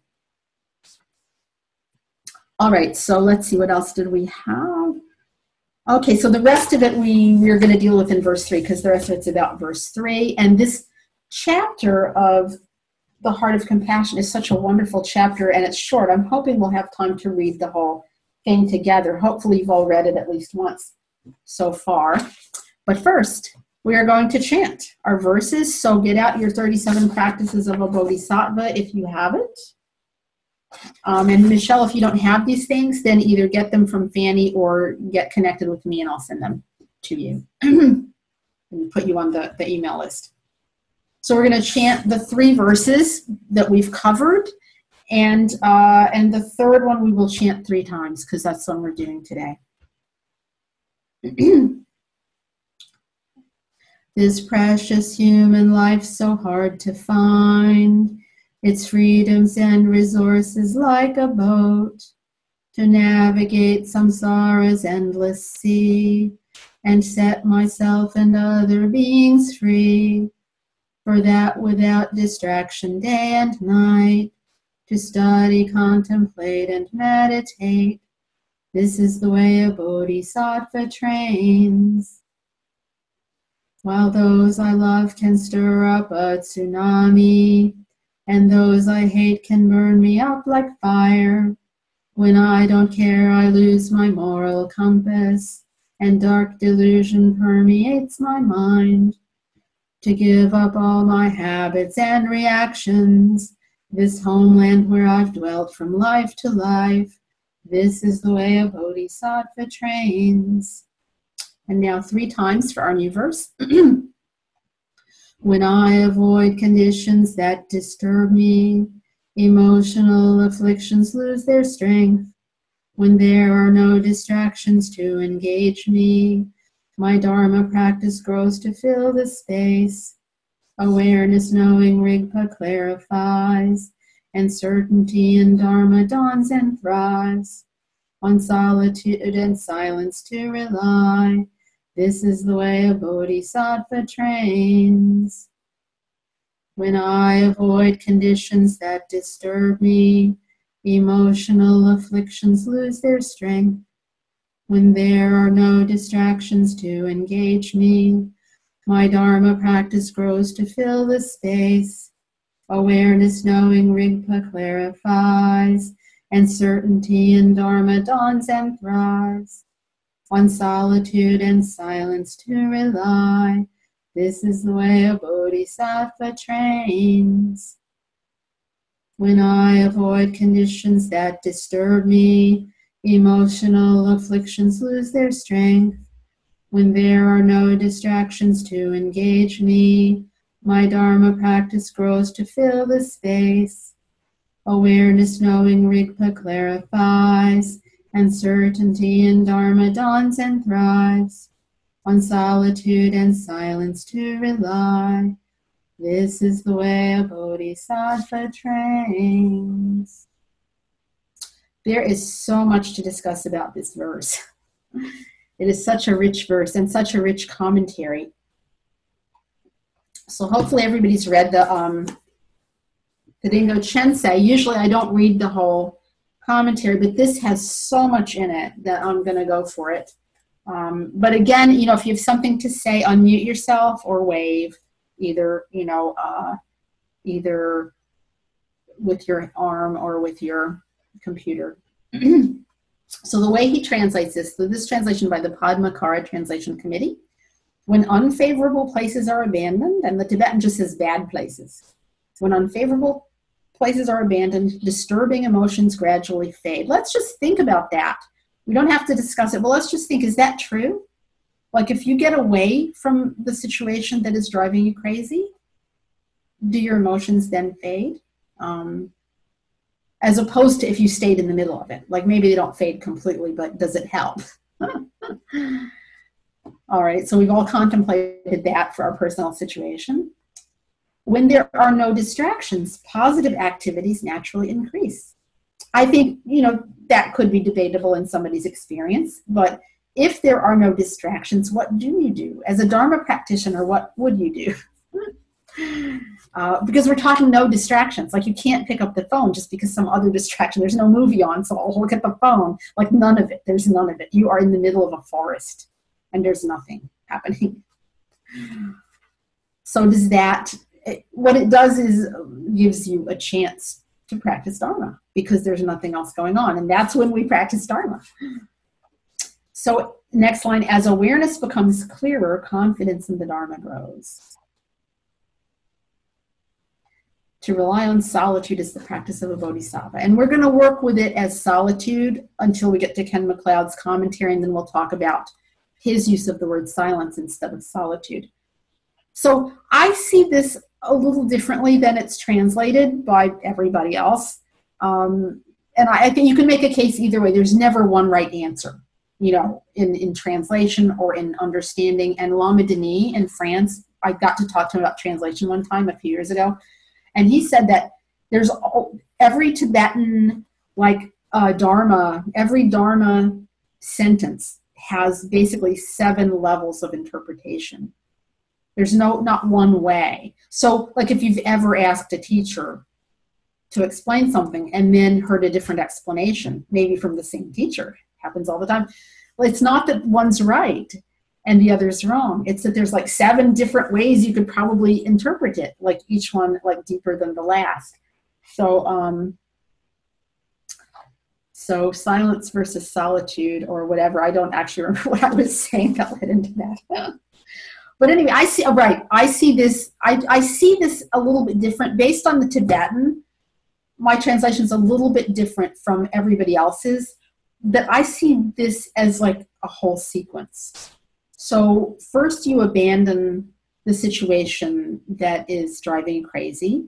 All right, so let's see, what else did we have? Okay, so the rest of it we're going to deal with in verse 3, because the rest of it's about verse 3. And this chapter of the Heart of Compassion is such a wonderful chapter, and it's short. I'm hoping we'll have time to read the whole thing together. Hopefully you've all read it at least once so far. But first, we are going to chant our verses. So get out your 37 practices of a bodhisattva if you have it. And Michelle, if you don't have these things, then either get them from Fanny or get connected with me and I'll send them to you and put you on the email list. So we're going to chant the 3 verses that we've covered, and the third one we will chant 3 times, because that's what we're doing today. This precious human life so hard to find, its freedoms and resources like a boat to navigate samsara's endless sea and set myself and other beings free. For that without distraction day and night, to study, contemplate, and meditate, this is the way a bodhisattva trains. While those I love can stir up a tsunami, and those I hate can burn me up like fire, when I don't care, I lose my moral compass, and dark delusion permeates my mind. To give up all my habits and reactions, this homeland where I've dwelt from life to life, this is the way a bodhisattva trains. And now 3 times for our new verse. When I avoid conditions that disturb me, emotional afflictions lose their strength. When there are no distractions to engage me, my Dharma practice grows to fill the space. Awareness, knowing, Rigpa clarifies, and certainty in Dharma dawns and thrives. On solitude and silence to rely, this is the way a bodhisattva trains. When I avoid conditions that disturb me, emotional afflictions lose their strength. When there are no distractions to engage me, my Dharma practice grows to fill the space. Awareness, knowing, Rigpa clarifies, and certainty in Dharma dawns and thrives. On solitude and silence to rely, this is the way a bodhisattva trains. When I avoid conditions that disturb me, emotional afflictions lose their strength. When there are no distractions to engage me, my Dharma practice grows to fill the space. Awareness, knowing, Rigpa clarifies, and certainty in Dharma dawns and thrives. On solitude and silence to rely, this is the way a bodhisattva trains. There is so much to discuss about this verse. It is such a rich verse and such a rich commentary. So hopefully everybody's read the Dingo Chensei. Usually I don't read the whole commentary, but this has so much in it that I'm going to go for it. But again, if you have something to say, unmute yourself or wave, either with your arm or with your computer. So the way he translates this, so this translation by the Padmakara Translation Committee, when unfavorable places are abandoned, and the Tibetan just says bad places. When unfavorable places are abandoned, disturbing emotions gradually fade. Let's just think about that. We don't have to discuss it, but let's just think, is that true? Like if you get away from the situation that is driving you crazy, do your emotions then fade? As opposed to if you stayed in the middle of it. Like maybe they don't fade completely, but does it help? All right, so we've all contemplated that for our personal situation. When there are no distractions, positive activities naturally increase. I think, that could be debatable in somebody's experience, but if there are no distractions, what do you do? As a Dharma practitioner, what would you do? Because we're talking no distractions. Like you can't pick up the phone just because some other distraction. There's no movie on, so I'll look at the phone. Like none of it. There's none of it. You are in the middle of a forest and there's nothing happening. So does that, what it does is gives you a chance to practice Dharma because there's nothing else going on. And that's when we practice Dharma. So next line, as awareness becomes clearer, confidence in the Dharma grows. To rely on solitude is the practice of a bodhisattva. And we're going to work with it as solitude until we get to Ken MacLeod's commentary, and then we'll talk about his use of the word silence instead of solitude. So I see this a little differently than it's translated by everybody else. And I think you can make a case either way. There's never one right answer, in translation or in understanding. And Lama Denis in France, I got to talk to him about translation one time a few years ago. And he said that there's every Tibetan Dharma, every Dharma sentence has basically 7 levels of interpretation. There's not one way. So like if you've ever asked a teacher to explain something and then heard a different explanation, maybe from the same teacher, happens all the time. Well, it's not that one's right and the other's wrong. It's that there's 7 different ways you could probably interpret it, each one deeper than the last. So so silence versus solitude or whatever. I don't actually remember what I was saying that led into that. But anyway, I see this a little bit different based on the Tibetan. My translation is a little bit different from everybody else's, but I see this as a whole sequence. So first you abandon the situation that is driving you crazy.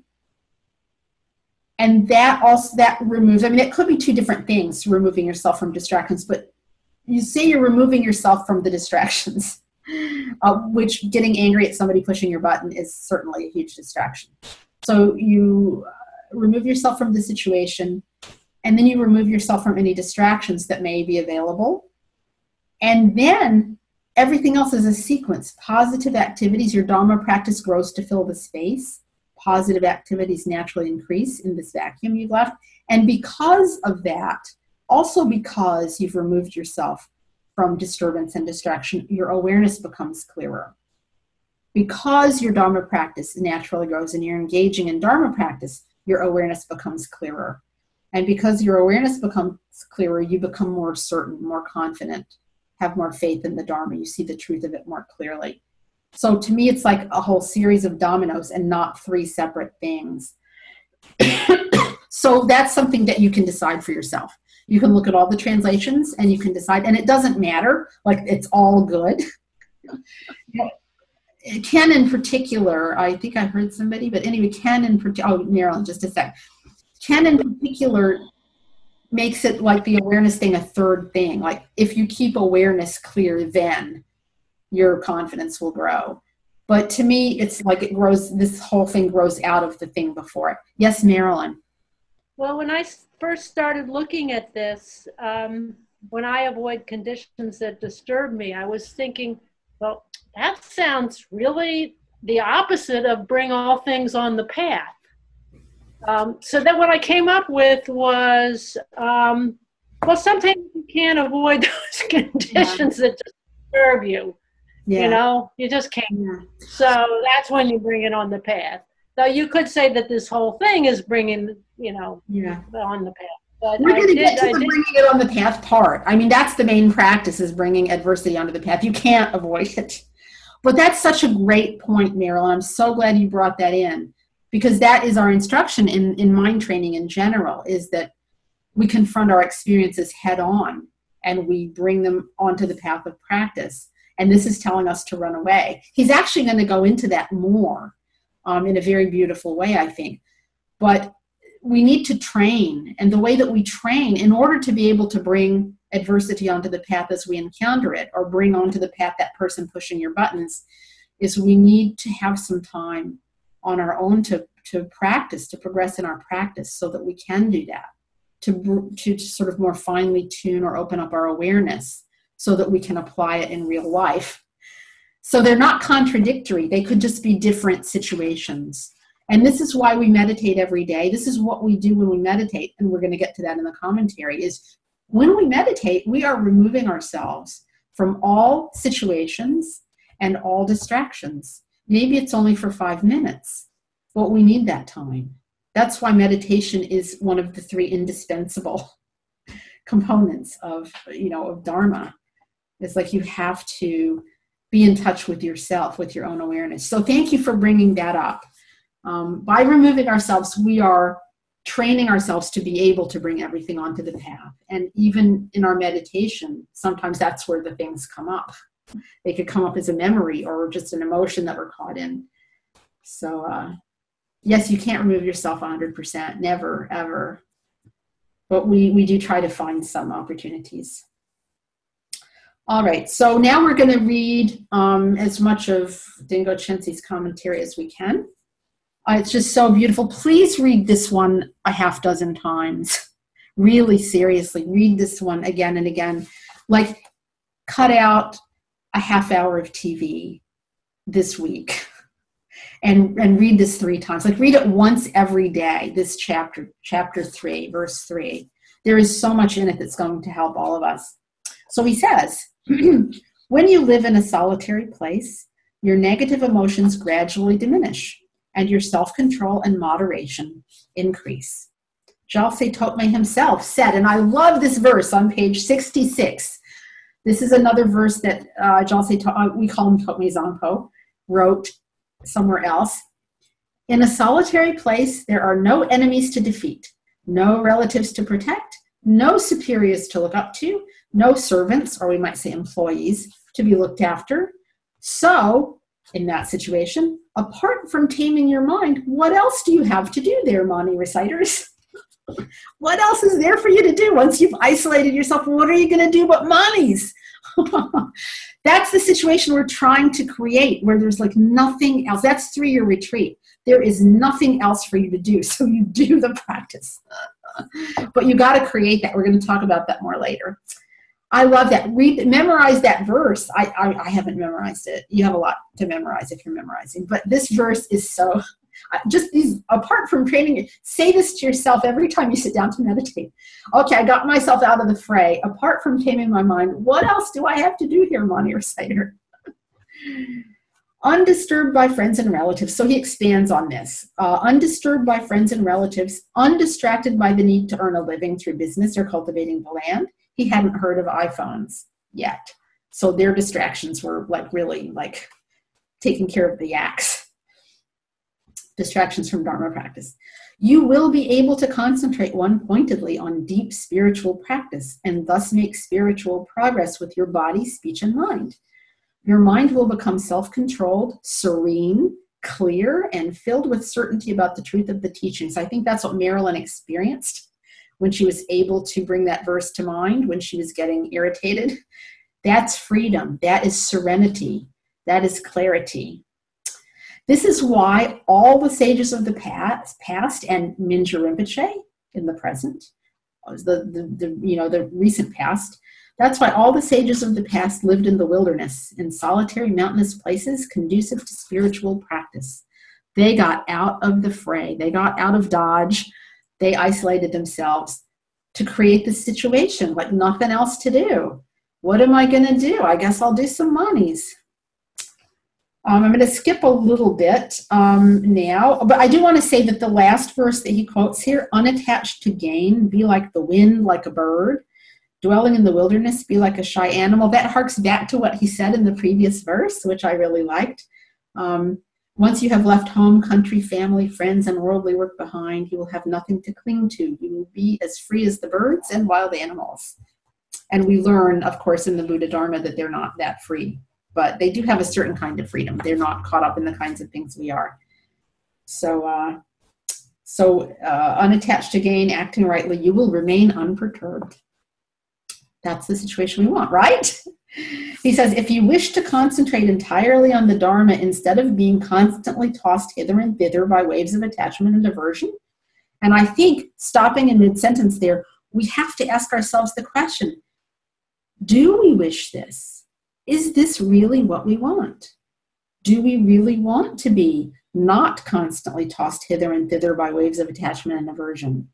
And that removes, I mean, it could be two different things, removing yourself from distractions, but you say you're removing yourself from the distractions, which getting angry at somebody pushing your button is certainly a huge distraction. So you remove yourself from the situation, and then you remove yourself from any distractions that may be available. And then everything else is a sequence. Positive activities, your Dharma practice grows to fill the space. Positive activities naturally increase in this vacuum you've left. And because of that, also because you've removed yourself from disturbance and distraction, your awareness becomes clearer. Because your Dharma practice naturally grows and you're engaging in Dharma practice, your awareness becomes clearer. And because your awareness becomes clearer, you become more certain, more confident, have more faith in the Dharma. You see the truth of it more clearly. So to me, it's like a whole series of dominoes and not three separate things. So that's something that you can decide for yourself. You can look at all the translations and you can decide, and it doesn't matter, like it's all good. Ken in particular, I think I heard somebody, but anyway, Ken in particular, oh, Marilyn, just a sec. Ken in particular makes it like the awareness thing a third thing. Like if you keep awareness clear, then your confidence will grow. But to me, it's like it grows, this whole thing grows out of the thing before it. Yes, Marilyn. Well, when I first started looking at this, when I avoid conditions that disturb me, I was thinking, well, that sounds really the opposite of bring all things on the path. So then what I came up with was, well, sometimes you can't avoid those conditions that disturb you. Yeah. You know, you just can't. Yeah. So that's when you bring it on the path. So you could say that this whole thing is bringing, you know, on the path. But we're going to get to the bringing it on the path part. I mean, that's the main practice, is bringing adversity onto the path. You can't avoid it. But that's such a great point, Marilyn. I'm so glad you brought that in, because that is our instruction in mind training in general, is that we confront our experiences head on and we bring them onto the path of practice. And this is telling us to run away. He's actually going to go into that more in a very beautiful way, I think. But we need to train. And the way that we train, in order to be able to bring adversity onto the path as we encounter it, or bring onto the path that person pushing your buttons, is we need to have some time on our own to practice, to progress in our practice, so that we can do that, to sort of more finely tune or open up our awareness so that we can apply it in real life. So they're not contradictory. They could just be different situations. And this is why we meditate every day. This is what we do when we meditate, and we're going to get to that in the commentary, is when we meditate, we are removing ourselves from all situations and all distractions. Maybe it's only for 5 minutes, but we need that time. That's why meditation is one of the 3 indispensable components of Dharma. It's like you have to be in touch with yourself, with your own awareness. So thank you for bringing that up. By removing ourselves, we are training ourselves to be able to bring everything onto the path. And even in our meditation, sometimes that's where the things come up. They could come up as a memory or just an emotion that we're caught in. So yes, you can't remove yourself 100%, never, ever. But we do try to find some opportunities. All right, so now we're going to read as much of Dingo Chensi's commentary as we can. It's just so beautiful. Please read this one a half dozen times. Really seriously, read this one again and again. Like, cut out a half hour of TV this week and read this 3 times. Like, read it once every day, this chapter 3, verse 3. There is so much in it that's going to help all of us. So he says, when you live in a solitary place, your negative emotions gradually diminish, and your self-control and moderation increase. Gyaltsen Tokme himself said, and I love this verse on page 66. This is another verse that we call him Tokme Zangpo, wrote somewhere else. In a solitary place, there are no enemies to defeat, no relatives to protect, no superiors to look up to, no servants, or we might say employees, to be looked after. So in that situation. Apart from taming your mind, what else do you have to do there, Mani reciters? What else is there for you to do once you've isolated yourself? What are you going to do but Manis? That's the situation we're trying to create, where there's like nothing else. That's 3-year retreat. There is nothing else for you to do. So you do the practice. But you got to create that. We're going to talk about that more later. I love that. Memorize that verse. I haven't memorized it. You have a lot to memorize if you're memorizing. But this verse is so, just these, apart from training, say this to yourself every time you sit down to meditate. Okay, I got myself out of the fray. Apart from taming my mind, what else do I have to do here, Mani reciter? Undisturbed by friends and relatives. So he expands on this. Undisturbed by friends and relatives, undistracted by the need to earn a living through business or cultivating the land. He hadn't heard of iPhones yet. So their distractions were like really like taking care of the yaks. Distractions from Dharma practice. You will be able to concentrate one-pointedly on deep spiritual practice and thus make spiritual progress with your body, speech, and mind. Your mind will become self-controlled, serene, clear, and filled with certainty about the truth of the teachings. I think that's what Marilyn experienced when she was able to bring that verse to mind, when she was getting irritated. That's freedom. That is serenity. That is clarity. This is why all the sages of the past and Mingyur Rinpoche in the present, the recent past, that's why all the sages of the past lived in the wilderness, in solitary mountainous places conducive to spiritual practice. They got out of the fray. They got out of Dodge. They isolated themselves to create this situation, like nothing else to do. What am I going to do? I guess I'll do some Manis. I'm going to skip a little bit now, but I do want to say that the last verse that he quotes here, unattached to gain, be like the wind, like a bird, dwelling in the wilderness, be like a shy animal. That harks back to what he said in the previous verse, which I really liked. Once you have left home, country, family, friends, and worldly work behind, you will have nothing to cling to. You will be as free as the birds and wild animals. And we learn, of course, in the Buddha Dharma that they're not that free, but they do have a certain kind of freedom. They're not caught up in the kinds of things we are. So unattached to gain, acting rightly, you will remain unperturbed. That's the situation we want, right? He says, if you wish to concentrate entirely on the Dharma instead of being constantly tossed hither and thither by waves of attachment and aversion, and I think stopping in mid-sentence there, we have to ask ourselves the question, do we wish this? Is this really what we want? Do we really want to be not constantly tossed hither and thither by waves of attachment and aversion?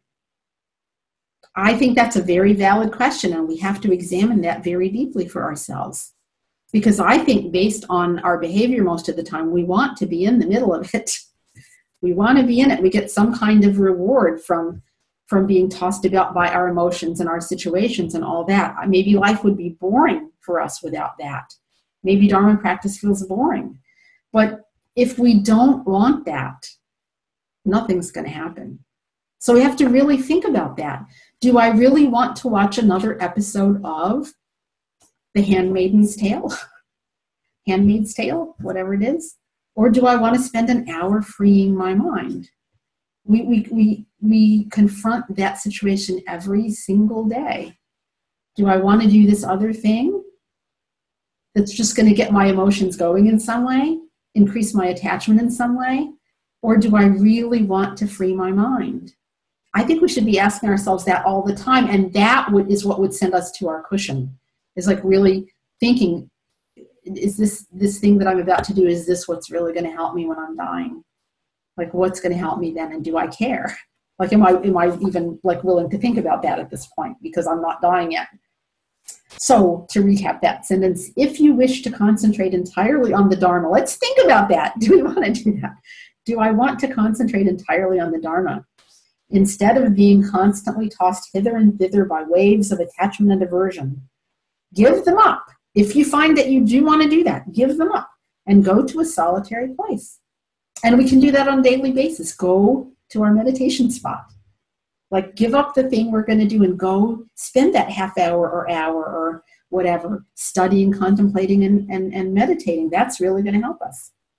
I think that's a very valid question, and we have to examine that very deeply for ourselves. Because I think based on our behavior most of the time, we want to be in the middle of it. We want to be in it. We get some kind of reward from being tossed about by our emotions and our situations and all that. Maybe life would be boring for us without that. Maybe Dharma practice feels boring. But if we don't want that, nothing's going to happen. So we have to really think about that. Do I really want to watch another episode of The Handmaid's Tale? Handmaid's Tale, whatever it is. Or do I want to spend an hour freeing my mind? We confront that situation every single day. Do I want to do this other thing that's just going to get my emotions going in some way, increase my attachment in some way? Or do I really want to free my mind? I think we should be asking ourselves that all the time, and that is what would send us to our cushion. Is like really thinking, is this thing that I'm about to do, is this what's really going to help me when I'm dying? Like, what's going to help me then, and do I care? Like, am I even like willing to think about that at this point, because I'm not dying yet? So to recap that sentence, if you wish to concentrate entirely on the Dharma, let's think about that. Do we want to do that? Do I want to concentrate entirely on the Dharma? Instead of being constantly tossed hither and thither by waves of attachment and aversion, give them up. If you find that you do want to do that, give them up and go to a solitary place. And we can do that on a daily basis. Go to our meditation spot. Like, give up the thing we're going to do and go spend that half hour or whatever studying, contemplating, and meditating. That's really going to help us.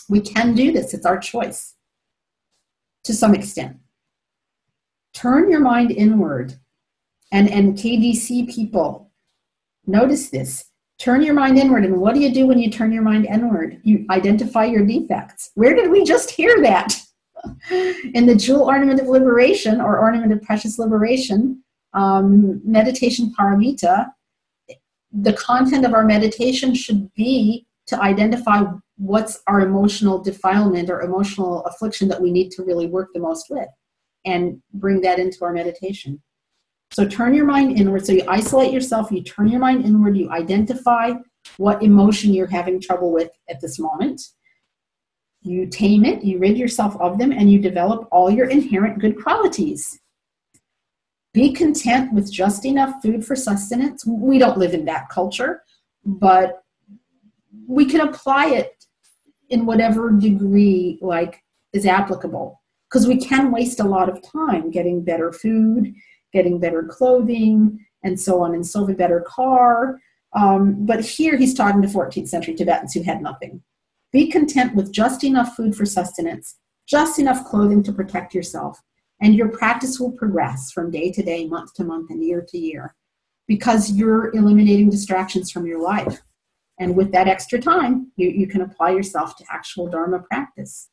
We can do this. It's our choice to some extent. Turn your mind inward. And KDC people, notice this. Turn your mind inward. And what do you do when you turn your mind inward? You identify your defects. Where did we just hear that? In the Jewel Ornament of Liberation, or Ornament of Precious Liberation, Meditation Paramita, the content of our meditation should be to identify what's our emotional defilement or emotional affliction that we need to really work the most with, and bring that into our meditation. So turn your mind inward. So you isolate yourself, you turn your mind inward, you identify what emotion you're having trouble with at this moment. You tame it, you rid yourself of them, and you develop all your inherent good qualities. Be content with just enough food for sustenance. We don't live in that culture, but we can apply it in whatever degree is applicable, because we can waste a lot of time getting better food, getting better clothing, and so on, and so a better car. But here he's talking to 14th century Tibetans who had nothing. Be content with just enough food for sustenance, just enough clothing to protect yourself, and your practice will progress from day to day, month to month, and year to year, because you're eliminating distractions from your life. And with that extra time, you can apply yourself to actual Dharma practice.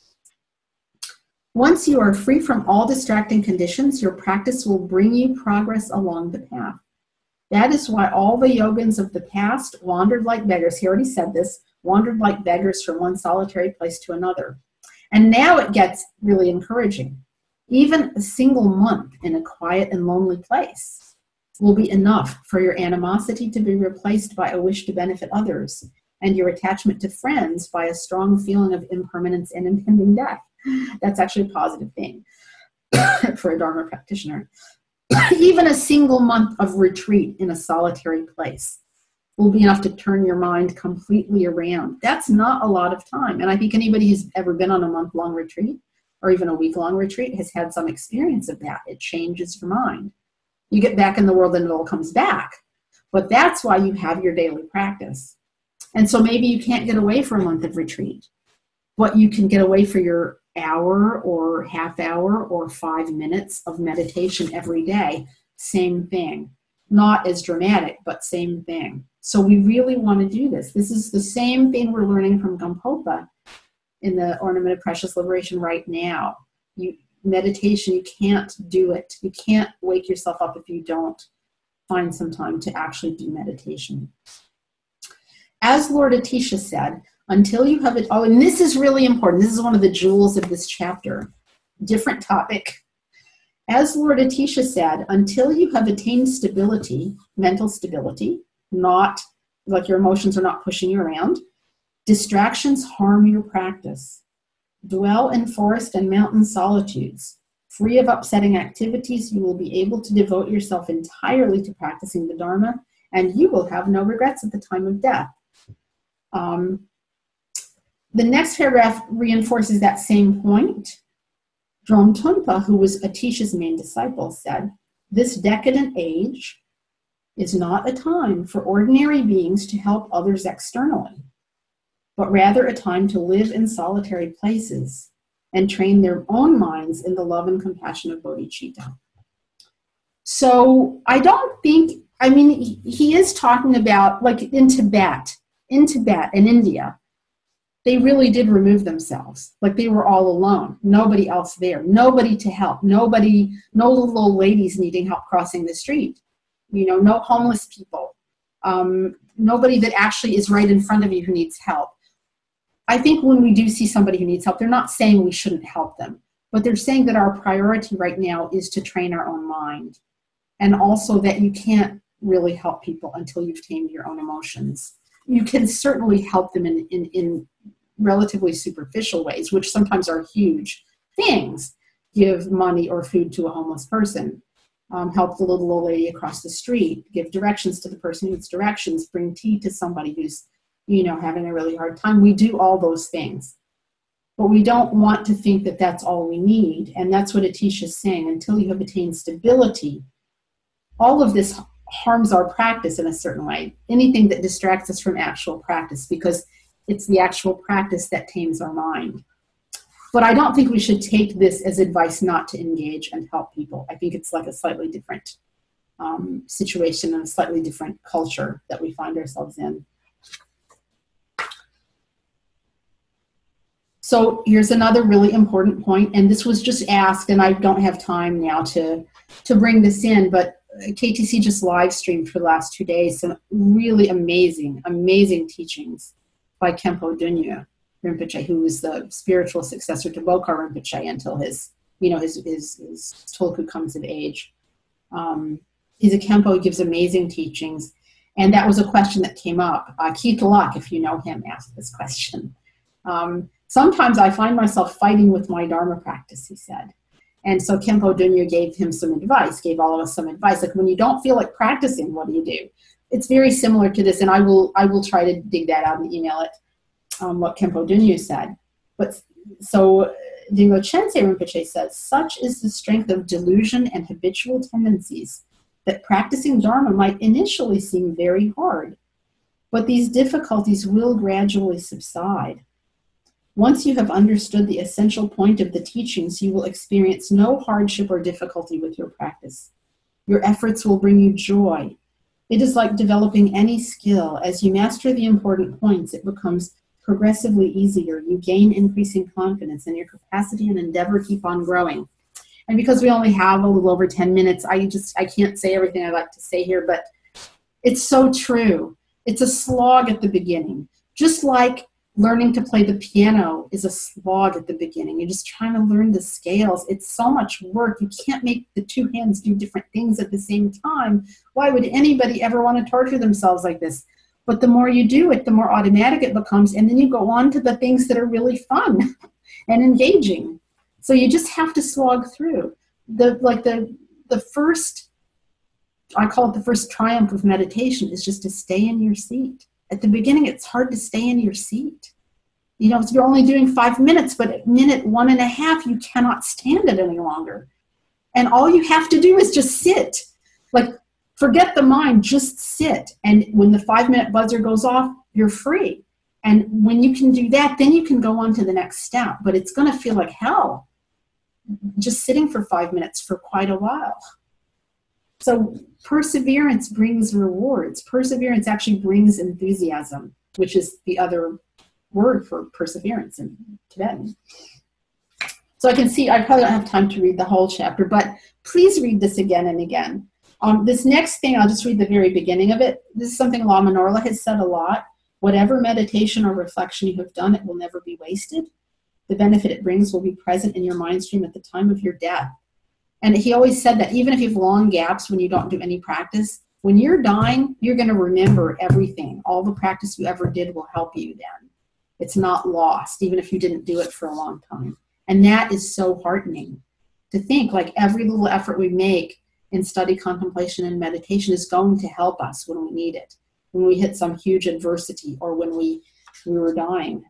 Once you are free from all distracting conditions, your practice will bring you progress along the path. That is why all the yogins of the past wandered like beggars. He already said this, wandered like beggars from one solitary place to another. And now it gets really encouraging. Even a single month in a quiet and lonely place will be enough for your animosity to be replaced by a wish to benefit others, and your attachment to friends by a strong feeling of impermanence and impending death. That's actually a positive thing for a Dharma practitioner. Even a single month of retreat in a solitary place will be enough to turn your mind completely around. That's not a lot of time. And I think anybody who's ever been on a month-long retreat or even a week-long retreat has had some experience of that. It changes your mind. You get back in the world and it all comes back. But that's why you have your daily practice. And so maybe you can't get away for a month of retreat, but you can get away for your hour or half hour or 5 minutes of meditation every day. Same thing. Not as dramatic, but same thing. So we really want to do this. This is the same thing we're learning from Gampopa in the Ornament of Precious Liberation right now. Meditation, you can't do it. You can't wake yourself up if you don't find some time to actually do meditation. As Lord Atisha said, until you have it, oh, and this is really important. This is one of the jewels of this chapter. Different topic. As Lord Atisha said, until you have attained stability, mental stability, not like your emotions are not pushing you around, distractions harm your practice. Dwell in forest and mountain solitudes. Free of upsetting activities, you will be able to devote yourself entirely to practicing the Dharma, and you will have no regrets at the time of death. The next paragraph reinforces that same point. Drom Tunpa, who was Atisha's main disciple, said, "This decadent age is not a time for ordinary beings to help others externally, but rather a time to live in solitary places and train their own minds in the love and compassion of bodhicitta." So I don't think, he is talking about, like in Tibet and India, they really did remove themselves. Like they were all alone. Nobody else there. Nobody to help. Nobody, no little old ladies needing help crossing the street. No homeless people. Nobody that actually is right in front of you who needs help. I think when we do see somebody who needs help, they're not saying we shouldn't help them, but they're saying that our priority right now is to train our own mind. And also that you can't really help people until you've tamed your own emotions. You can certainly help them in relatively superficial ways, which sometimes are huge things. Give money or food to a homeless person. Help the little old lady across the street. Give directions to the person who needs directions. Bring tea to somebody who's, having a really hard time. We do all those things. But we don't want to think that that's all we need. And that's what Atisha's saying. Until you have attained stability, all of this harms our practice in a certain way. Anything that distracts us from actual practice, because It's the actual practice that tames our mind. But I don't think we should take this as advice not to engage and help people. I think it's like a slightly different situation and a slightly different culture that we find ourselves in. So here's another really important point, and this was just asked, and I don't have time now to bring this in, but KTC just live streamed for the last 2 days some really amazing, amazing teachings by Khenpo Döngyö Rinpoche, who was the spiritual successor to Bokar Rinpoche until his Tulku comes of age. He's a Khenpo, he gives amazing teachings, and that was a question that came up. Keith Luck, if you know him, asked this question. Sometimes I find myself fighting with my Dharma practice, he said. And so Khenpo Döngyö gave him some advice, gave all of us some advice. Like, when you don't feel like practicing, what do you do? It's very similar to this, and I will try to dig that out and email it, what Khenpo Döngyö said. But so Dingpo Chense Rinpoche says, such is the strength of delusion and habitual tendencies that practicing Dharma might initially seem very hard, but these difficulties will gradually subside. Once you have understood the essential point of the teachings, you will experience no hardship or difficulty with your practice. Your efforts will bring you joy. It is like developing any skill. As you master the important points, it becomes progressively easier. You gain increasing confidence, and your capacity and endeavor keep on growing. And because we only have a little over 10 minutes, I can't say everything I'd like to say here, but it's so true. It's a slog at the beginning. Just like learning to play the piano is a slog at the beginning. You're just trying to learn the scales. It's so much work. You can't make the two hands do different things at the same time. Why would anybody ever want to torture themselves like this? But the more you do it, the more automatic it becomes. And then you go on to the things that are really fun and engaging. So you just have to slog through. The first, I call it the first triumph of meditation, is just to stay in your seat. At the beginning, it's hard to stay in your seat. You know, if you're only doing 5 minutes, but at minute 1.5, you cannot stand it any longer. And all you have to do is just sit. Like, forget the mind, just sit. And when the 5-minute buzzer goes off, you're free. And when you can do that, then you can go on to the next step. But it's going to feel like hell just sitting for 5 minutes for quite a while. So perseverance brings rewards. Perseverance actually brings enthusiasm, which is the other word for perseverance in Tibetan. So I can see, I probably don't have time to read the whole chapter, but please read this again and again. This next thing, I'll just read the very beginning of it. This is something Lama Norla has said a lot. Whatever meditation or reflection you have done, it will never be wasted. The benefit it brings will be present in your mind stream at the time of your death. And he always said that even if you have long gaps when you don't do any practice, when you're dying, you're going to remember everything. All the practice you ever did will help you then. It's not lost, even if you didn't do it for a long time. And that is so heartening to think, like, every little effort we make in study, contemplation, and meditation is going to help us when we need it, when we hit some huge adversity, or when we were dying.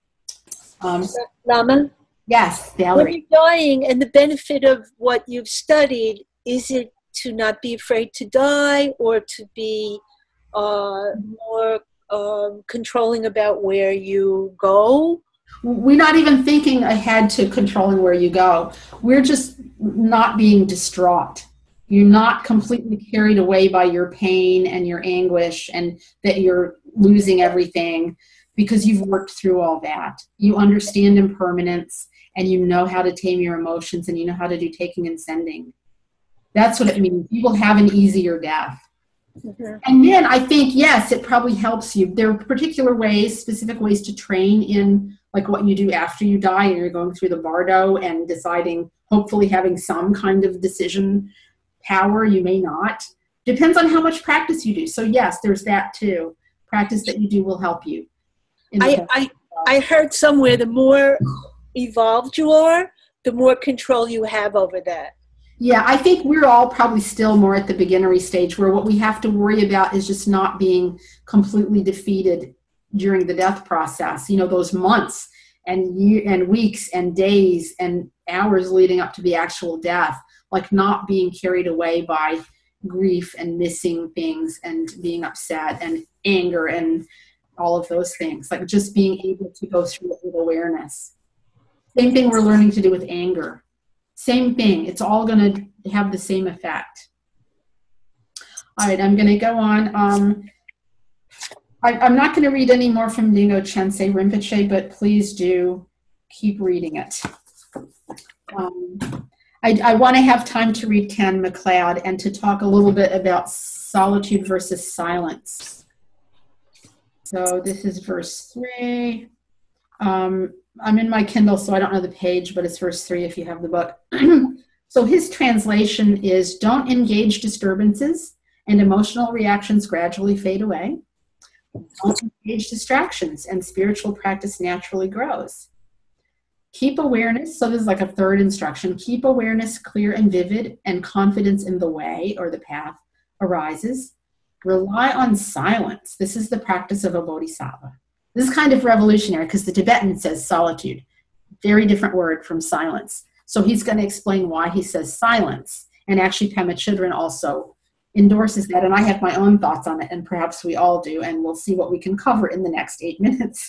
Lama? Yes, When Valerie. you're dying, and the benefit of what you've studied, is it to not be afraid to die, or to be more controlling about where you go? We're not even thinking ahead to controlling where you go. We're just not being distraught. You're not completely carried away by your pain and your anguish and that you're losing everything, because you've worked through all that. You understand impermanence, and you know how to tame your emotions, and you know how to do taking and sending. That's what it means. You will have an easier death. Mm-hmm. And then I think, yes, it probably helps you. There are particular ways, specific ways to train in, like what you do after you die, and you're going through the bardo and deciding, hopefully having some kind of decision power. You may not. Depends on how much practice you do. So yes, there's that too. Practice that you do will help you. I heard somewhere the more evolved you are, the more control you have over that. Yeah, I think we're all probably still more at the beginnery stage, where what we have to worry about is just not being completely defeated during the death process. You know, those months and weeks and days and hours leading up to the actual death, like not being carried away by grief and missing things and being upset and anger and all of those things, like just being able to go through it with awareness. Same thing we're learning to do with anger. Same thing. It's all going to have the same effect. All right, I'm going to go on. I'm not going to read any more from Dingo Chensei Rinpoche, but please do keep reading it. I want to have time to read Ken McLeod and to talk a little bit about solitude versus silence. So this is verse 3. I'm in my Kindle, so I don't know the page, but it's verse 3 if you have the book. So his translation is, don't engage disturbances and emotional reactions gradually fade away. Don't engage distractions and spiritual practice naturally grows. Keep awareness, so this is like a third instruction, keep awareness clear and vivid and confidence in the way or the path arises. Rely on silence. This is the practice of a bodhisattva. This is kind of revolutionary because the Tibetan says solitude. Very different word from silence. So he's going to explain why he says silence. And actually Pema Chodron also endorses that. And I have my own thoughts on it, and perhaps we all do. And we'll see what we can cover in the next 8 minutes.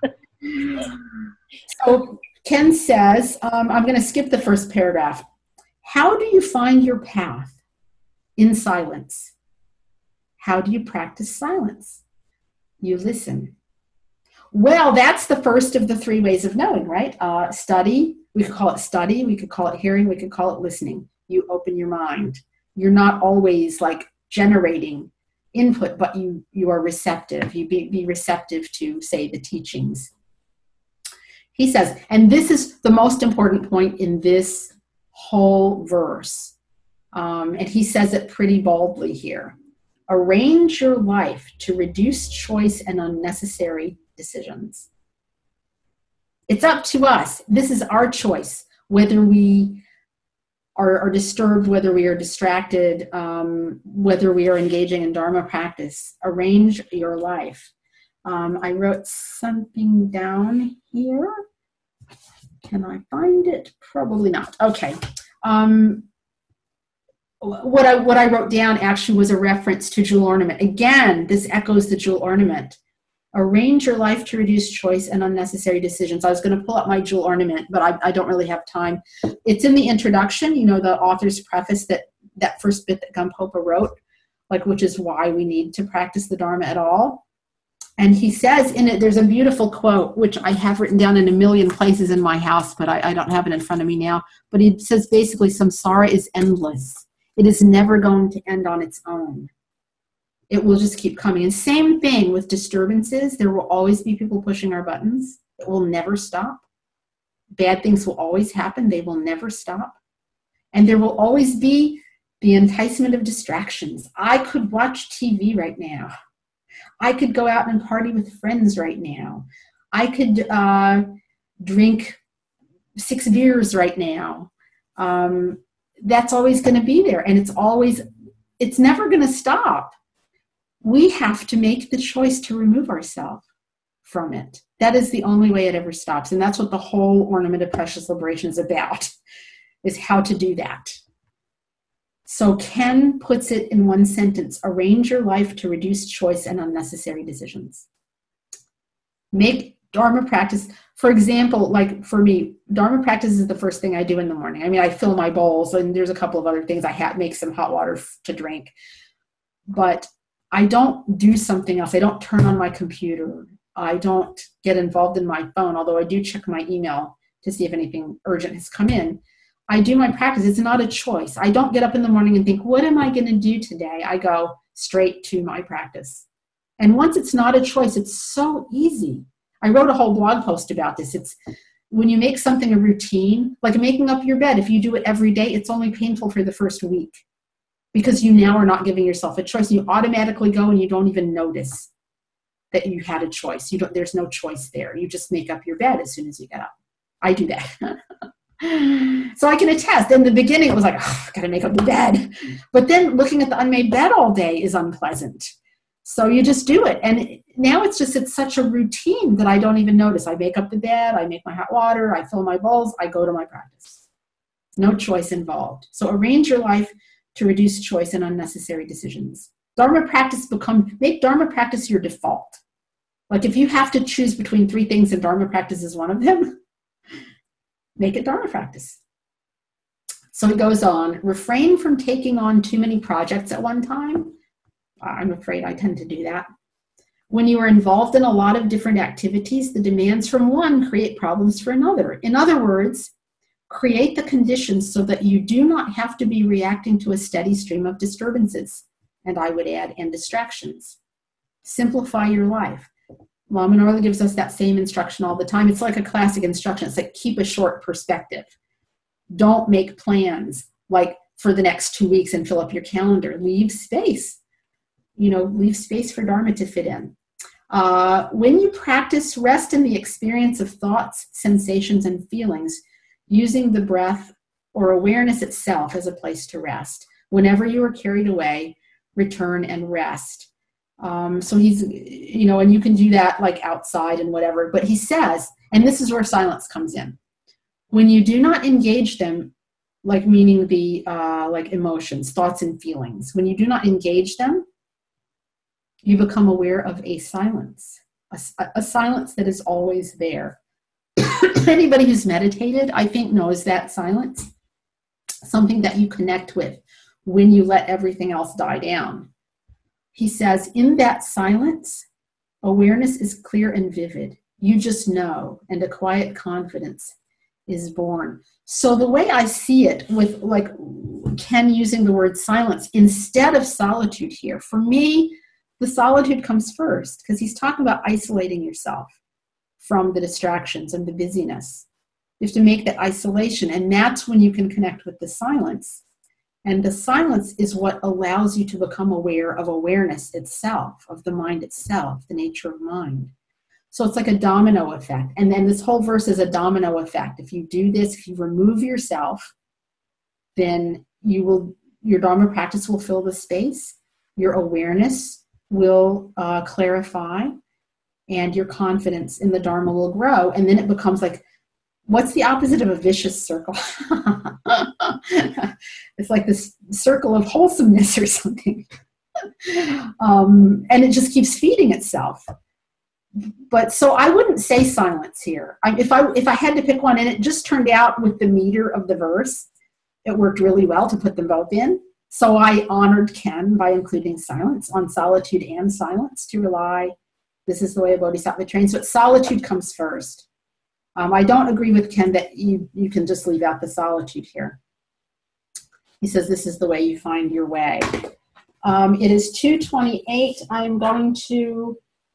So Ken says, I'm going to skip the first paragraph. How do you find your path in silence? How do you practice silence? You listen. Well, that's the first of the 3 ways of knowing, right? Study, we could call it study, we could call it hearing, we could call it listening. You open your mind. You're not always like generating input, but you are receptive. You be receptive to, say, the teachings. He says, and this is the most important point in this whole verse, and he says it pretty boldly here. Arrange your life to reduce choice and unnecessary decisions. It's up to us. This is our choice, whether we are disturbed, whether we are distracted, whether we are engaging in Dharma practice. Arrange your life. I wrote something down here. Can I find it? Probably not. Okay. What I wrote down actually was a reference to jewel ornament. Again, this echoes the jewel ornament. Arrange your life to reduce choice and unnecessary decisions. I was going to pull up my jewel ornament, but I don't really have time. It's in the introduction, you know, the author's preface, that first bit that Gampopa wrote, like, which is why we need to practice the Dharma at all. And he says in it, there's a beautiful quote, which I have written down in a million places in my house, but I don't have it in front of me now. But he says basically, samsara is endless. It is never going to end on its own. It will just keep coming. And same thing with disturbances. There will always be people pushing our buttons. It will never stop. Bad things will always happen. They will never stop. And there will always be the enticement of distractions. I could watch TV right now. I could go out and party with friends right now. I could drink 6 beers right now. That's always going to be there. And it's never going to stop. We have to make the choice to remove ourselves from it. That is the only way it ever stops. And that's what the whole Ornament of Precious Liberation is about, is how to do that. So Ken puts it in one sentence: arrange your life to reduce choice and unnecessary decisions. Make Dharma practice, for example, like for me, Dharma practice is the first thing I do in the morning. I mean, I fill my bowls, and there's a couple of other things. I make some hot water to drink. But I don't do something else. I don't turn on my computer. I don't get involved in my phone, although I do check my email to see if anything urgent has come in. I do my practice. It's not a choice. I don't get up in the morning and think, what am I going to do today? I go straight to my practice. And once it's not a choice, it's so easy. I wrote a whole blog post about this. It's when you make something a routine, like making up your bed. If you do it every day, it's only painful for the first week, because you now are not giving yourself a choice. You automatically go and you don't even notice that you had a choice. There's no choice there. You just make up your bed as soon as you get up. I do that. So I can attest. In the beginning, it was like, oh, I got to make up the bed. But then looking at the unmade bed all day is unpleasant. So you just do it. And now it's such a routine that I don't even notice. I make up the bed, I make my hot water, I fill my bowls, I go to my practice. No choice involved. So arrange your life to reduce choice and unnecessary decisions. Make Dharma practice your default. Like if you have to choose between 3 things and Dharma practice is one of them, make it Dharma practice. So he goes on, refrain from taking on too many projects at one time. I'm afraid I tend to do that. When you are involved in a lot of different activities, the demands from one create problems for another. In other words, create the conditions so that you do not have to be reacting to a steady stream of disturbances, and I would add, and distractions. Simplify your life. Lama Norla gives us that same instruction all the time. It's like a classic instruction. It's like keep a short perspective. Don't make plans like for the next 2 weeks and fill up your calendar. Leave space. Leave space for Dharma to fit in. When you practice, rest in the experience of thoughts, sensations, and feelings, using the breath or awareness itself as a place to rest. Whenever you are carried away, return and rest. So he's, and you can do that like outside and whatever, but he says, and this is where silence comes in. When you do not engage them, like meaning the like emotions, thoughts, and feelings, when you do not engage them, you become aware of a silence, a silence that is always there. Anybody who's meditated, I think, knows that silence, something that you connect with when you let everything else die down. He says, in that silence, awareness is clear and vivid. You just know, and a quiet confidence is born. So the way I see it with like Ken using the word silence instead of solitude here, for me, the solitude comes first because he's talking about isolating yourself from the distractions and the busyness. You have to make that isolation, and that's when you can connect with the silence. And the silence is what allows you to become aware of awareness itself, of the mind itself, the nature of mind. So it's like a domino effect. And then this whole verse is a domino effect. If you do this, if you remove yourself, then your Dharma practice will fill the space. Your awareness will clarify, and your confidence in the Dharma will grow. And then it becomes like, what's the opposite of a vicious circle? It's like this circle of wholesomeness or something. And it just keeps feeding itself. But so I wouldn't say silence here. If I had to pick one, and it just turned out with the meter of the verse, it worked really well to put them both in. So I honored Ken by including silence on solitude and silence to rely. This is the way a bodhisattva trains. So solitude comes first. I don't agree with Ken that you can just leave out the solitude here. He says this is the way you find your way. It is 2:28. I'm going to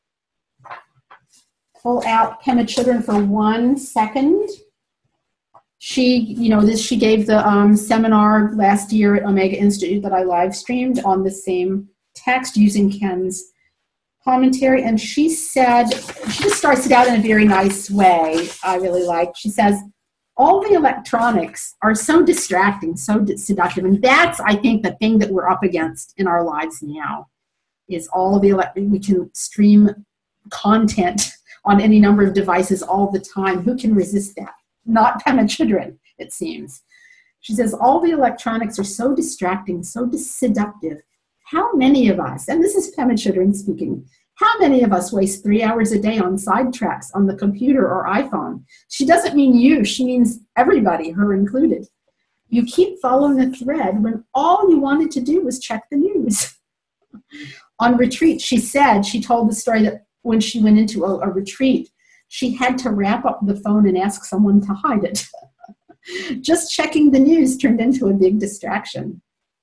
pull out Pema Chodron for 1 second. She gave the seminar last year at Omega Institute that I live streamed on the same text using Ken's commentary, and she said, she just starts it out in a very nice way I really like. She says, all the electronics are so distracting, so seductive, and that's, I think, the thing that we're up against in our lives now, is all of we can stream content on any number of devices all the time. Who can resist that? Not Pema Chodron, it seems. She says, all the electronics are so distracting, so seductive. How many of us, and this is Pema Chodron speaking, how many of us waste 3 hours a day on sidetracks on the computer or iPhone? She doesn't mean you, she means everybody, her included. You keep following a thread when all you wanted to do was check the news. On retreat, she told the story that when she went into a retreat, she had to wrap up the phone and ask someone to hide it. Just checking the news turned into a big distraction.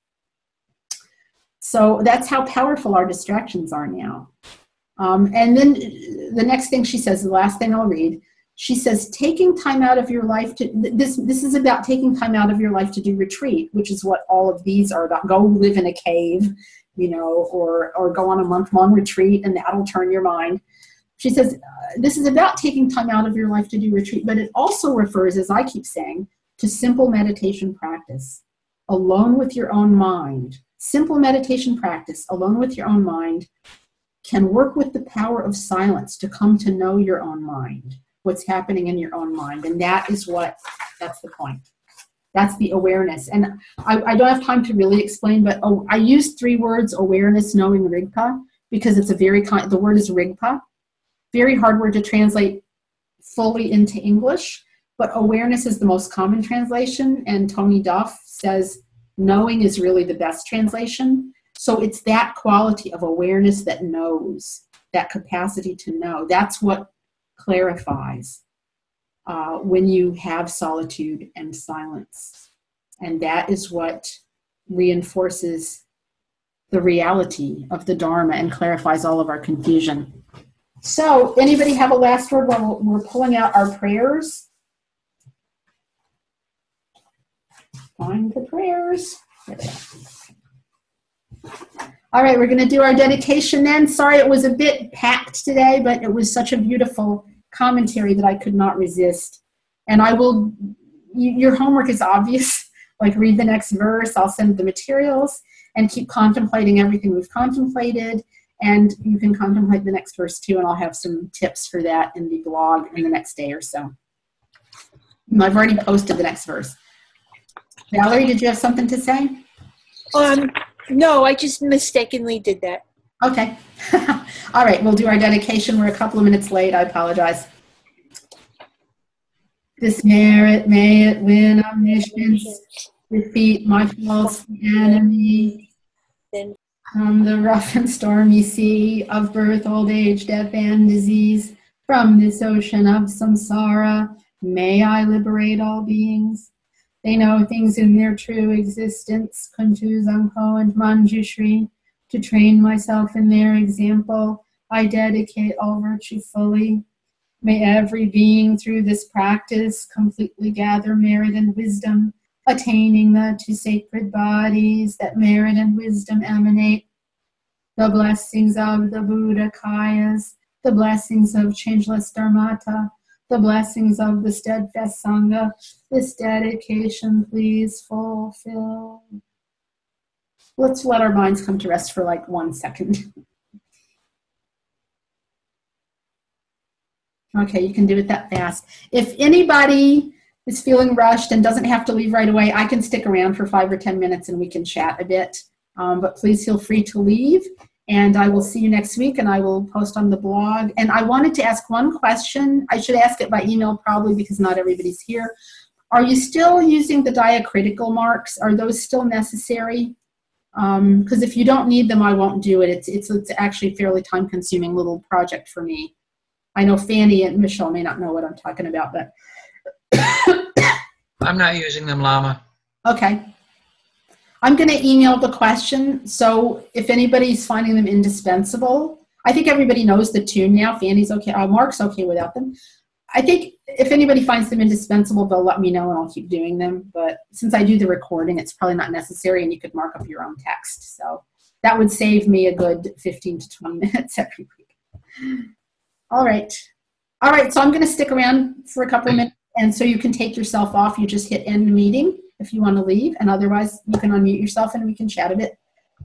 So that's how powerful our distractions are now. And then the next thing she says, the last thing I'll read, she says, taking time out of your life to, this is about taking time out of your life to do retreat, which is what all of these are about. Go live in a cave, or go on a month-long retreat, and that'll turn your mind. She says, this is about taking time out of your life to do retreat, but it also refers, as I keep saying, to simple meditation practice, alone with your own mind. Simple meditation practice, alone with your own mind, can work with the power of silence to come to know your own mind, what's happening in your own mind. And that's the point. That's the awareness. And I don't have time to really explain, but I use 3 words, awareness, knowing, Rigpa, because it's the word is Rigpa. very hard word to translate fully into English, but awareness is the most common translation, and Tony Duff says knowing is really the best translation. So it's that quality of awareness that knows, that capacity to know. That's what clarifies when you have solitude and silence. And that is what reinforces the reality of the Dharma and clarifies all of our confusion. So, anybody have a last word while we're pulling out our prayers? Find the prayers. There they are. All right, we're going to do our dedication then. Sorry it was a bit packed today, but it was such a beautiful commentary that I could not resist. And I will, your homework is obvious, like read the next verse, I'll send the materials, and keep contemplating everything we've contemplated. And you can contemplate the next verse too, and I'll have some tips for that in the blog in the next day or so. I've already posted the next verse. Valerie, did you have something to say? No, I just mistakenly did that. Okay. All right, we'll do our dedication. We're a couple of minutes late. I apologize. This merit, may it win omniscience, defeat my false enemy. Then From the rough and stormy sea of birth, old age, death, and disease, from this ocean of samsara, may I liberate all beings. They know things in their true existence, Kuntu, Zanko, and Manjushri. To train myself in their example, I dedicate all virtue fully. May every being through this practice completely gather merit and wisdom, attaining the two sacred bodies that merit and wisdom emanate. The blessings of the Buddha Kayas, the blessings of changeless Dharmata, the blessings of the steadfast Sangha, this dedication please fulfill. Let's let our minds come to rest for like 1 second. Okay, you can do it that fast. If anybody is feeling rushed and doesn't have to leave right away, I can stick around for 5 or 10 minutes and we can chat a bit. But please feel free to leave. And I will see you next week, and I will post on the blog. And I wanted to ask one question. I should ask it by email probably because not everybody's here. Are you still using the diacritical marks? Are those still necessary? Because if you don't need them, I won't do it. It's actually a fairly time-consuming little project for me. I know Fanny and Michelle may not know what I'm talking about, but I'm not using them, Lama. okay. I'm going to email the question, so if anybody's finding them indispensable, I think everybody knows the tune now. Fanny's okay. Mark's okay without them. I think if anybody finds them indispensable, they'll let me know and I'll keep doing them. But since I do the recording, it's probably not necessary, and you could mark up your own text. So that would save me a good 15 to 20 minutes every week. All right. All right, so I'm going to stick around for a couple of minutes, and so you can take yourself off. You just hit end meeting if you want to leave, and otherwise you can unmute yourself and we can chat a bit.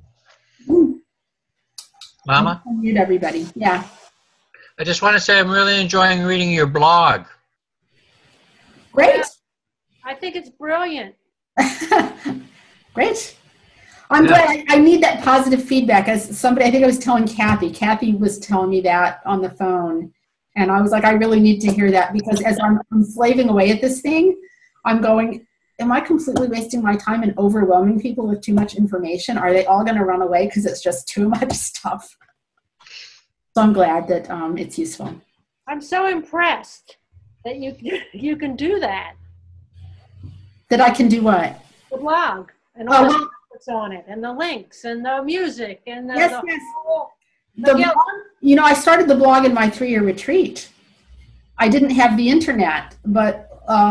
Lama? Unmute everybody. Yeah. I just want to say I'm really enjoying reading your blog. Great. I think it's brilliant. Great. I'm glad. I need that positive feedback. As somebody, I think I was telling Kathy. Kathy was telling me that on the phone, and I was like, I really need to hear that, because as I'm slaving away at this thing, I'm going, am I completely wasting my time and overwhelming people with too much information? Are they all going to run away because it's just too much stuff? So I'm glad that it's useful. I'm so impressed that you can do that. That I can do what? The blog and all the stuff that's on it, and the links and the music and the, Yes, the yes. whole, The blog, you know, I started the blog in my 3-year retreat. I didn't have the internet, but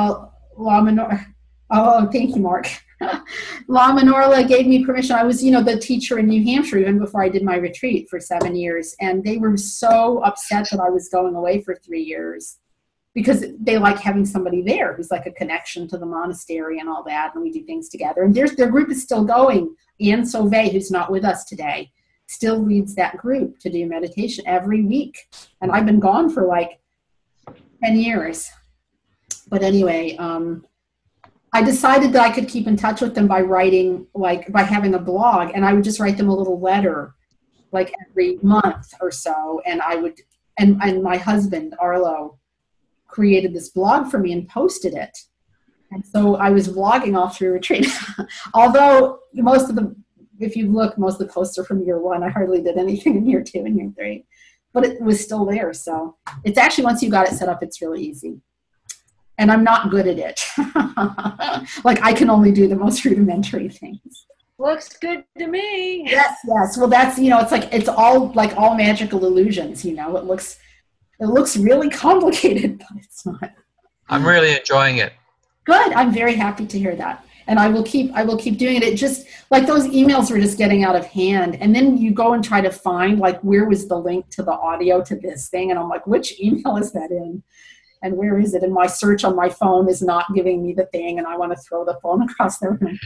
oh, thank you, Mark. La Minorla gave me permission. I was, the teacher in New Hampshire even before I did my retreat for 7 years, and they were so upset that I was going away for 3 years because they like having somebody there who's like a connection to the monastery and all that, and we do things together. And their group is still going. Anne Sauvé, who's not with us today, still leads that group to do meditation every week, and I've been gone for like 10 years. But anyway, I decided that I could keep in touch with them by writing, by having a blog, and I would just write them a little letter like every month or so, and I would and my husband, Arlo, created this blog for me and posted it. And so I was vlogging all through retreat. Although if you look, most of the posts are from year 1. I hardly did anything in year 2 and year 3. But it was still there. So it's actually, once you got it set up, it's really easy. And I'm not good at it. Like, I can only do the most rudimentary things. Looks good to me. Yes. Well, that's, it's all like all magical illusions, it looks really complicated, but it's not. I'm really enjoying it. Good. I'm very happy to hear that. And I will keep doing it. It just, like, those emails were just getting out of hand. And then you go and try to find, like, where was the link to the audio to this thing? And I'm like, which email is that in? And where is it? And my search on my phone is not giving me the thing, and I want to throw the phone across the room.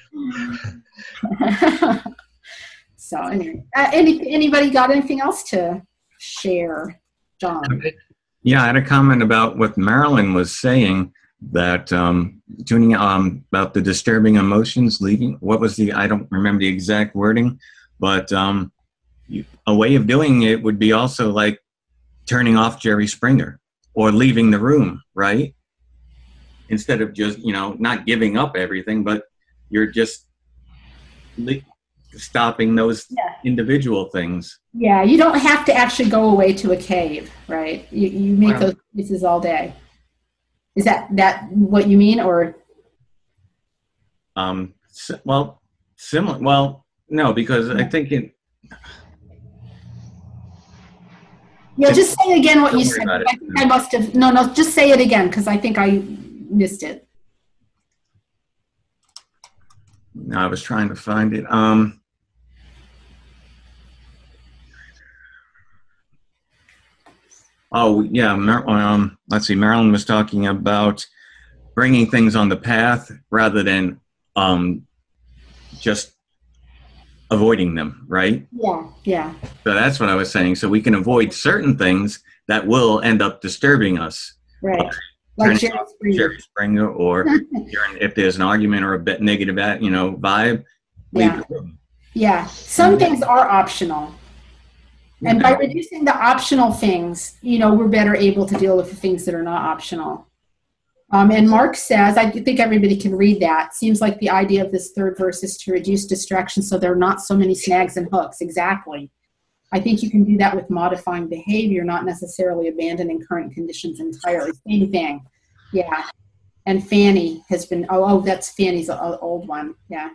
So anyway, anybody got anything else to share, John? Yeah, I had a comment about what Marilyn was saying, that tuning about the disturbing emotions leaving. What was I don't remember the exact wording, but a way of doing it would be also like turning off Jerry Springer or leaving the room, right? Instead of just, not giving up everything, but you're just stopping those individual things. Yeah, you don't have to actually go away to a cave, right? You make those choices all day. Is that what you mean, or? Well, similar. Well, no, because I think it. Yeah, just say again what you said. I think I must have. No, just say it again, because I think I missed it. No, I was trying to find it. Oh, yeah. Let's see. Marilyn was talking about bringing things on the path rather than just avoiding them, right? Yeah. So that's what I was saying. So we can avoid certain things that will end up disturbing us. Right. Like Jerry Springer, or if there's an argument or a bit negative, vibe. Yeah. Yeah. Some things are optional. And by reducing the optional things, we're better able to deal with the things that are not optional. And Mark says, I think everybody can read that. Seems like the idea of this third verse is to reduce distraction so there are not so many snags and hooks. Exactly. I think you can do that with modifying behavior, not necessarily abandoning current conditions entirely. Same thing. Yeah. And Fanny has been, that's Fanny's old one. Yeah.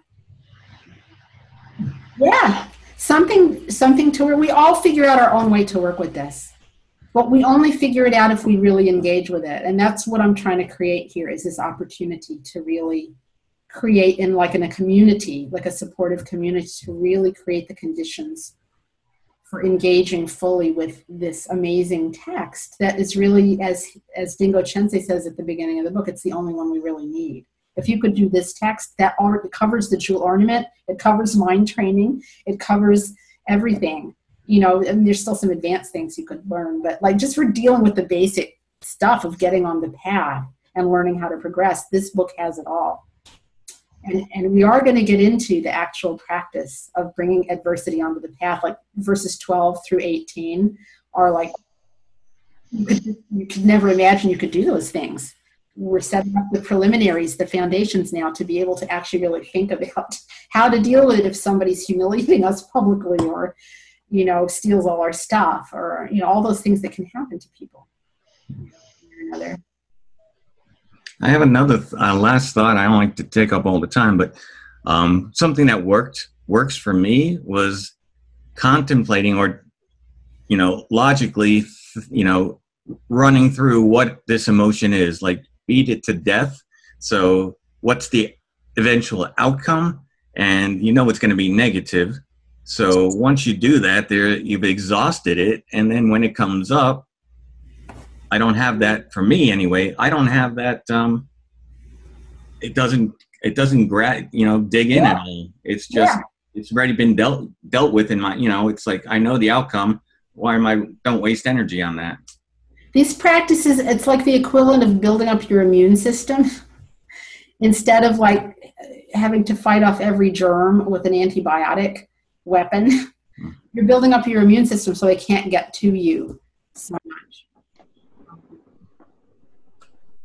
Yeah. Something to where we all figure out our own way to work with this. But we only figure it out if we really engage with it. And that's what I'm trying to create here, is this opportunity to really create in a community, like a supportive community, to really create the conditions for engaging fully with this amazing text that is really, as Dingo Chense says at the beginning of the book, it's the only one we really need. If you could do this text, it covers the jewel ornament, it covers mind training, it covers everything. And there's still some advanced things you could learn, but just for dealing with the basic stuff of getting on the path and learning how to progress, this book has it all. And we are going to get into the actual practice of bringing adversity onto the path, like verses 12 through 18 are you could never imagine you could do those things. We're setting up the preliminaries, the foundations now, to be able to actually really think about how to deal with it if somebody's humiliating us publicly, or steals all our stuff, or all those things that can happen to people. I have another last thought. I don't like to take up all the time, but something that works for me was contemplating, or logically, running through what this emotion is, like beat it to death. So what's the eventual outcome? And it's going to be negative. So once you do that, you've exhausted it. And then when it comes up, I don't have that, for me anyway. I don't have that. It doesn't dig in at all. It's just, it's already been dealt with in my, it's like, I know the outcome. Don't waste energy on that. These practices, it's like the equivalent of building up your immune system. Instead of having to fight off every germ with an antibiotic weapon, you're building up your immune system so they can't get to you. So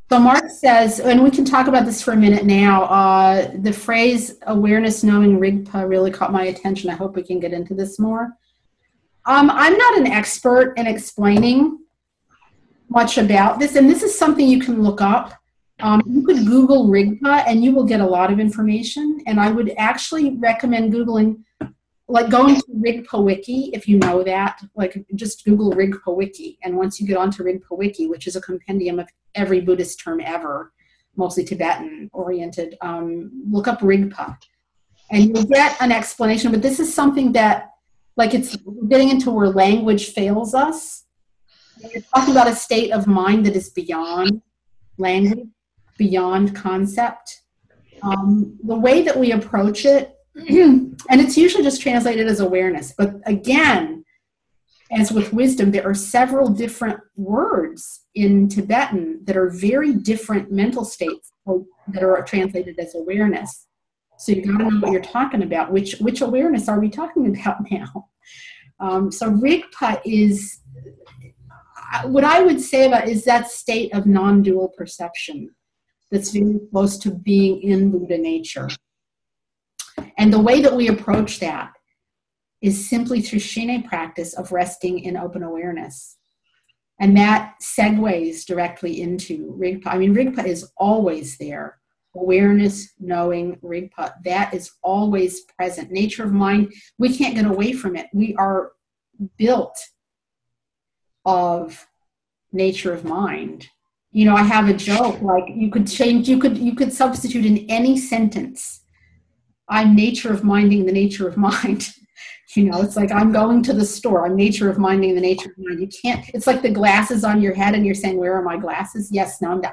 So Mark says, and we can talk about this for a minute now, the phrase awareness knowing Rigpa really caught my attention. I hope we can get into this more. I'm not an expert in explaining much about this, and this is something you can look up. You could Google Rigpa and you will get a lot of information, and I would actually recommend Googling, like going to Rigpa Wiki, if you know that, like just Google Rigpa Wiki, and once you get onto Rigpa Wiki, which is a compendium of every Buddhist term ever, mostly Tibetan oriented, look up Rigpa, and you'll get an explanation, but this is something that, like, it's getting into where language fails us. You're talking about a state of mind that is beyond language, beyond concept. The way that we approach it, and it's usually just translated as awareness, but again, as with wisdom, there are several different words in Tibetan that are very different mental states that are translated as awareness. So you got to know what you're talking about. Which awareness are we talking about now? So Rigpa is, what I would say about is that state of non-dual perception that's very close to being in Buddha nature. And the way that we approach that is simply through Shine practice of resting in open awareness. And that segues directly into Rigpa. I mean, Rigpa is always there. Awareness, knowing, Rigpa, that is always present. Nature of mind, we can't get away from it. We are built of nature of mind. You know, I have a joke, like you could substitute in any sentence, I'm nature of minding the nature of mind. You know, it's like I'm going to the store, I'm nature of minding the nature of mind. You can't, it's like the glasses on your head and you're saying, where are my glasses? Yes, Nandak.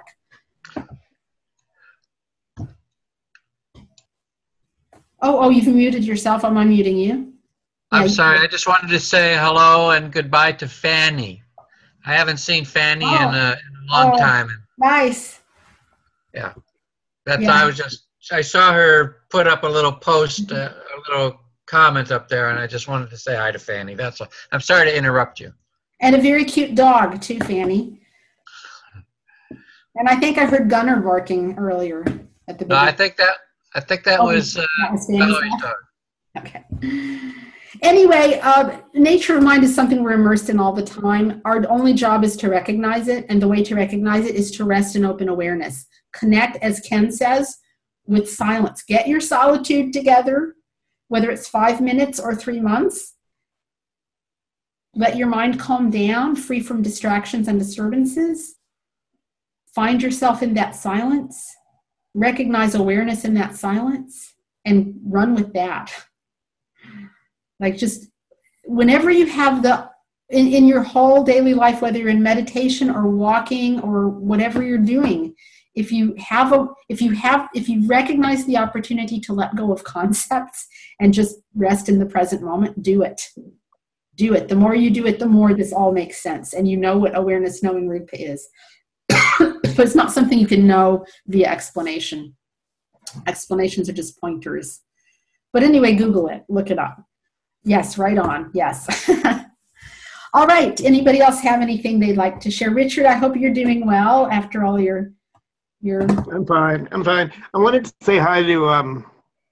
Oh, you've muted yourself. I'm unmuting you. I'm sorry. I just wanted to say hello and goodbye to Fanny. I haven't seen Fanny in a long time. Nice. Yeah. I saw her put up a little post, a little comment up there, and I just wanted to say hi to Fanny. That's all. I'm sorry to interrupt you. And a very cute dog too, Fanny. And I think I heard Gunnar barking earlier at the beginning. No, I think that was Valerie's dog. Okay. Anyway, nature of mind is something we're immersed in all the time. Our only job is to recognize it, and the way to recognize it is to rest in open awareness. Connect, as Ken says, with silence. Get your solitude together, whether it's 5 minutes or 3 months. Let your mind calm down, free from distractions and disturbances. Find yourself in that silence. Recognize awareness in that silence and run with that. Like, just whenever you have in your whole daily life, whether you're in meditation or walking or whatever you're doing, if you recognize the opportunity to let go of concepts and just rest in the present moment, do it. Do it. The more you do it, the more this all makes sense. And you know what awareness knowing Rigpa is. But it's not something you can know via explanation. Explanations are just pointers. But anyway, Google it. Look it up. Yes, right on. Yes. All right. Anybody else have anything they'd like to share? Richard, I hope you're doing well after all your... I'm fine. I wanted to say hi to,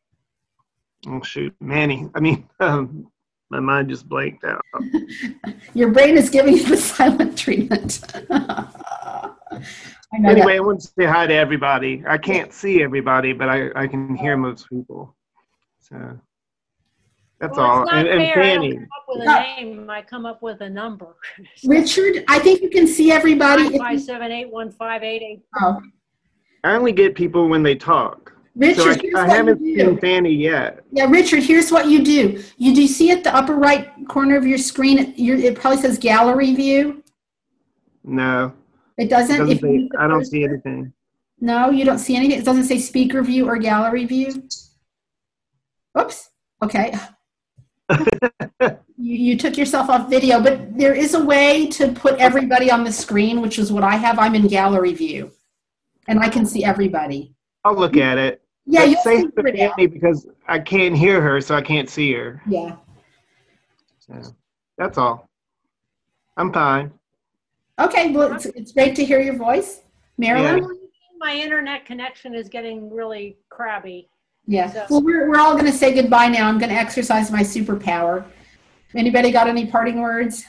Manny. I mean, my mind just blanked out. Your brain is giving you the silent treatment. Anyway, I want to say hi to everybody. I can't see everybody, but I can hear most people. So that's all. It's not And fair. Fanny. I don't come up with a name. I come up with a number. Richard, I think you can see everybody. 578-158. Oh. I only get people when they talk. Richard, so I haven't seen Fanny yet. Yeah, Richard, here's what you do. You do see at the upper right corner of your screen, it probably says gallery view. No. It doesn't? I don't see anything. No, you don't see anything? It doesn't say speaker view or gallery view? Oops. Okay. You took yourself off video, but there is a way to put everybody on the screen, which is what I have. I'm in gallery view, and I can see everybody. I'll look at it. Yeah, you'll say figure it out. Fanny because I can't hear her, so I can't see her. Yeah. So, that's all. I'm fine. Okay, well, it's great to hear your voice. Marilyn? My internet connection is getting really crabby. Yeah. So- Well, we're all going to say goodbye now. I'm going to exercise my superpower. Anybody got any parting words?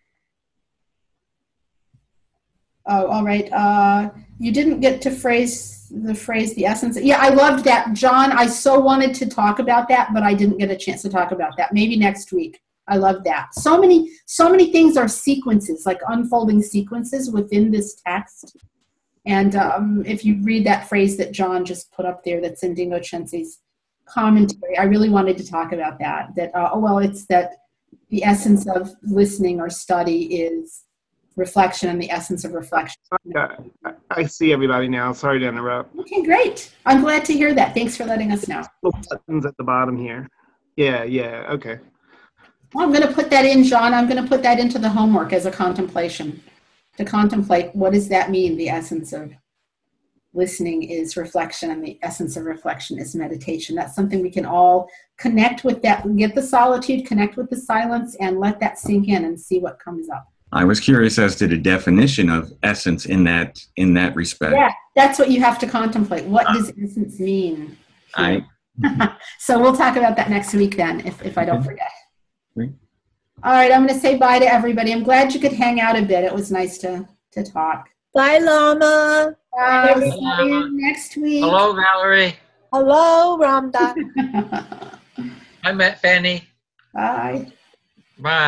Oh, all right. You didn't get to phrase, the essence. Yeah, I loved that. John, I so wanted to talk about that, but I didn't get a chance to talk about that. Maybe next week. I love that. So many things are sequences, like unfolding sequences within this text. And if you read that phrase that John just put up there, that's in Dingo Chensi's commentary, I really wanted to talk about that. It's that the essence of listening or study is reflection, and the essence of reflection. Yeah, I see everybody now. Sorry to interrupt. Okay, great. I'm glad to hear that. Thanks for letting us know. Little buttons at the bottom here. Yeah, okay. Well, I'm going to put that in, John. I'm going to put that into the homework as a contemplation. To contemplate, what does that mean? The essence of listening is reflection, and the essence of reflection is meditation. That's something we can all connect with, that get the solitude, connect with the silence, and let that sink in and see what comes up. I was curious as to the definition of essence in that respect. Yeah, that's what you have to contemplate. What does essence mean? So we'll talk about that next week then, if I don't forget. Great. All right, I'm going to say bye to everybody. I'm glad you could hang out a bit. It was nice to talk. Bye, Lama. See you next week. Hello, Valerie. Hello, Ramda. I met Fanny. Bye. Bye.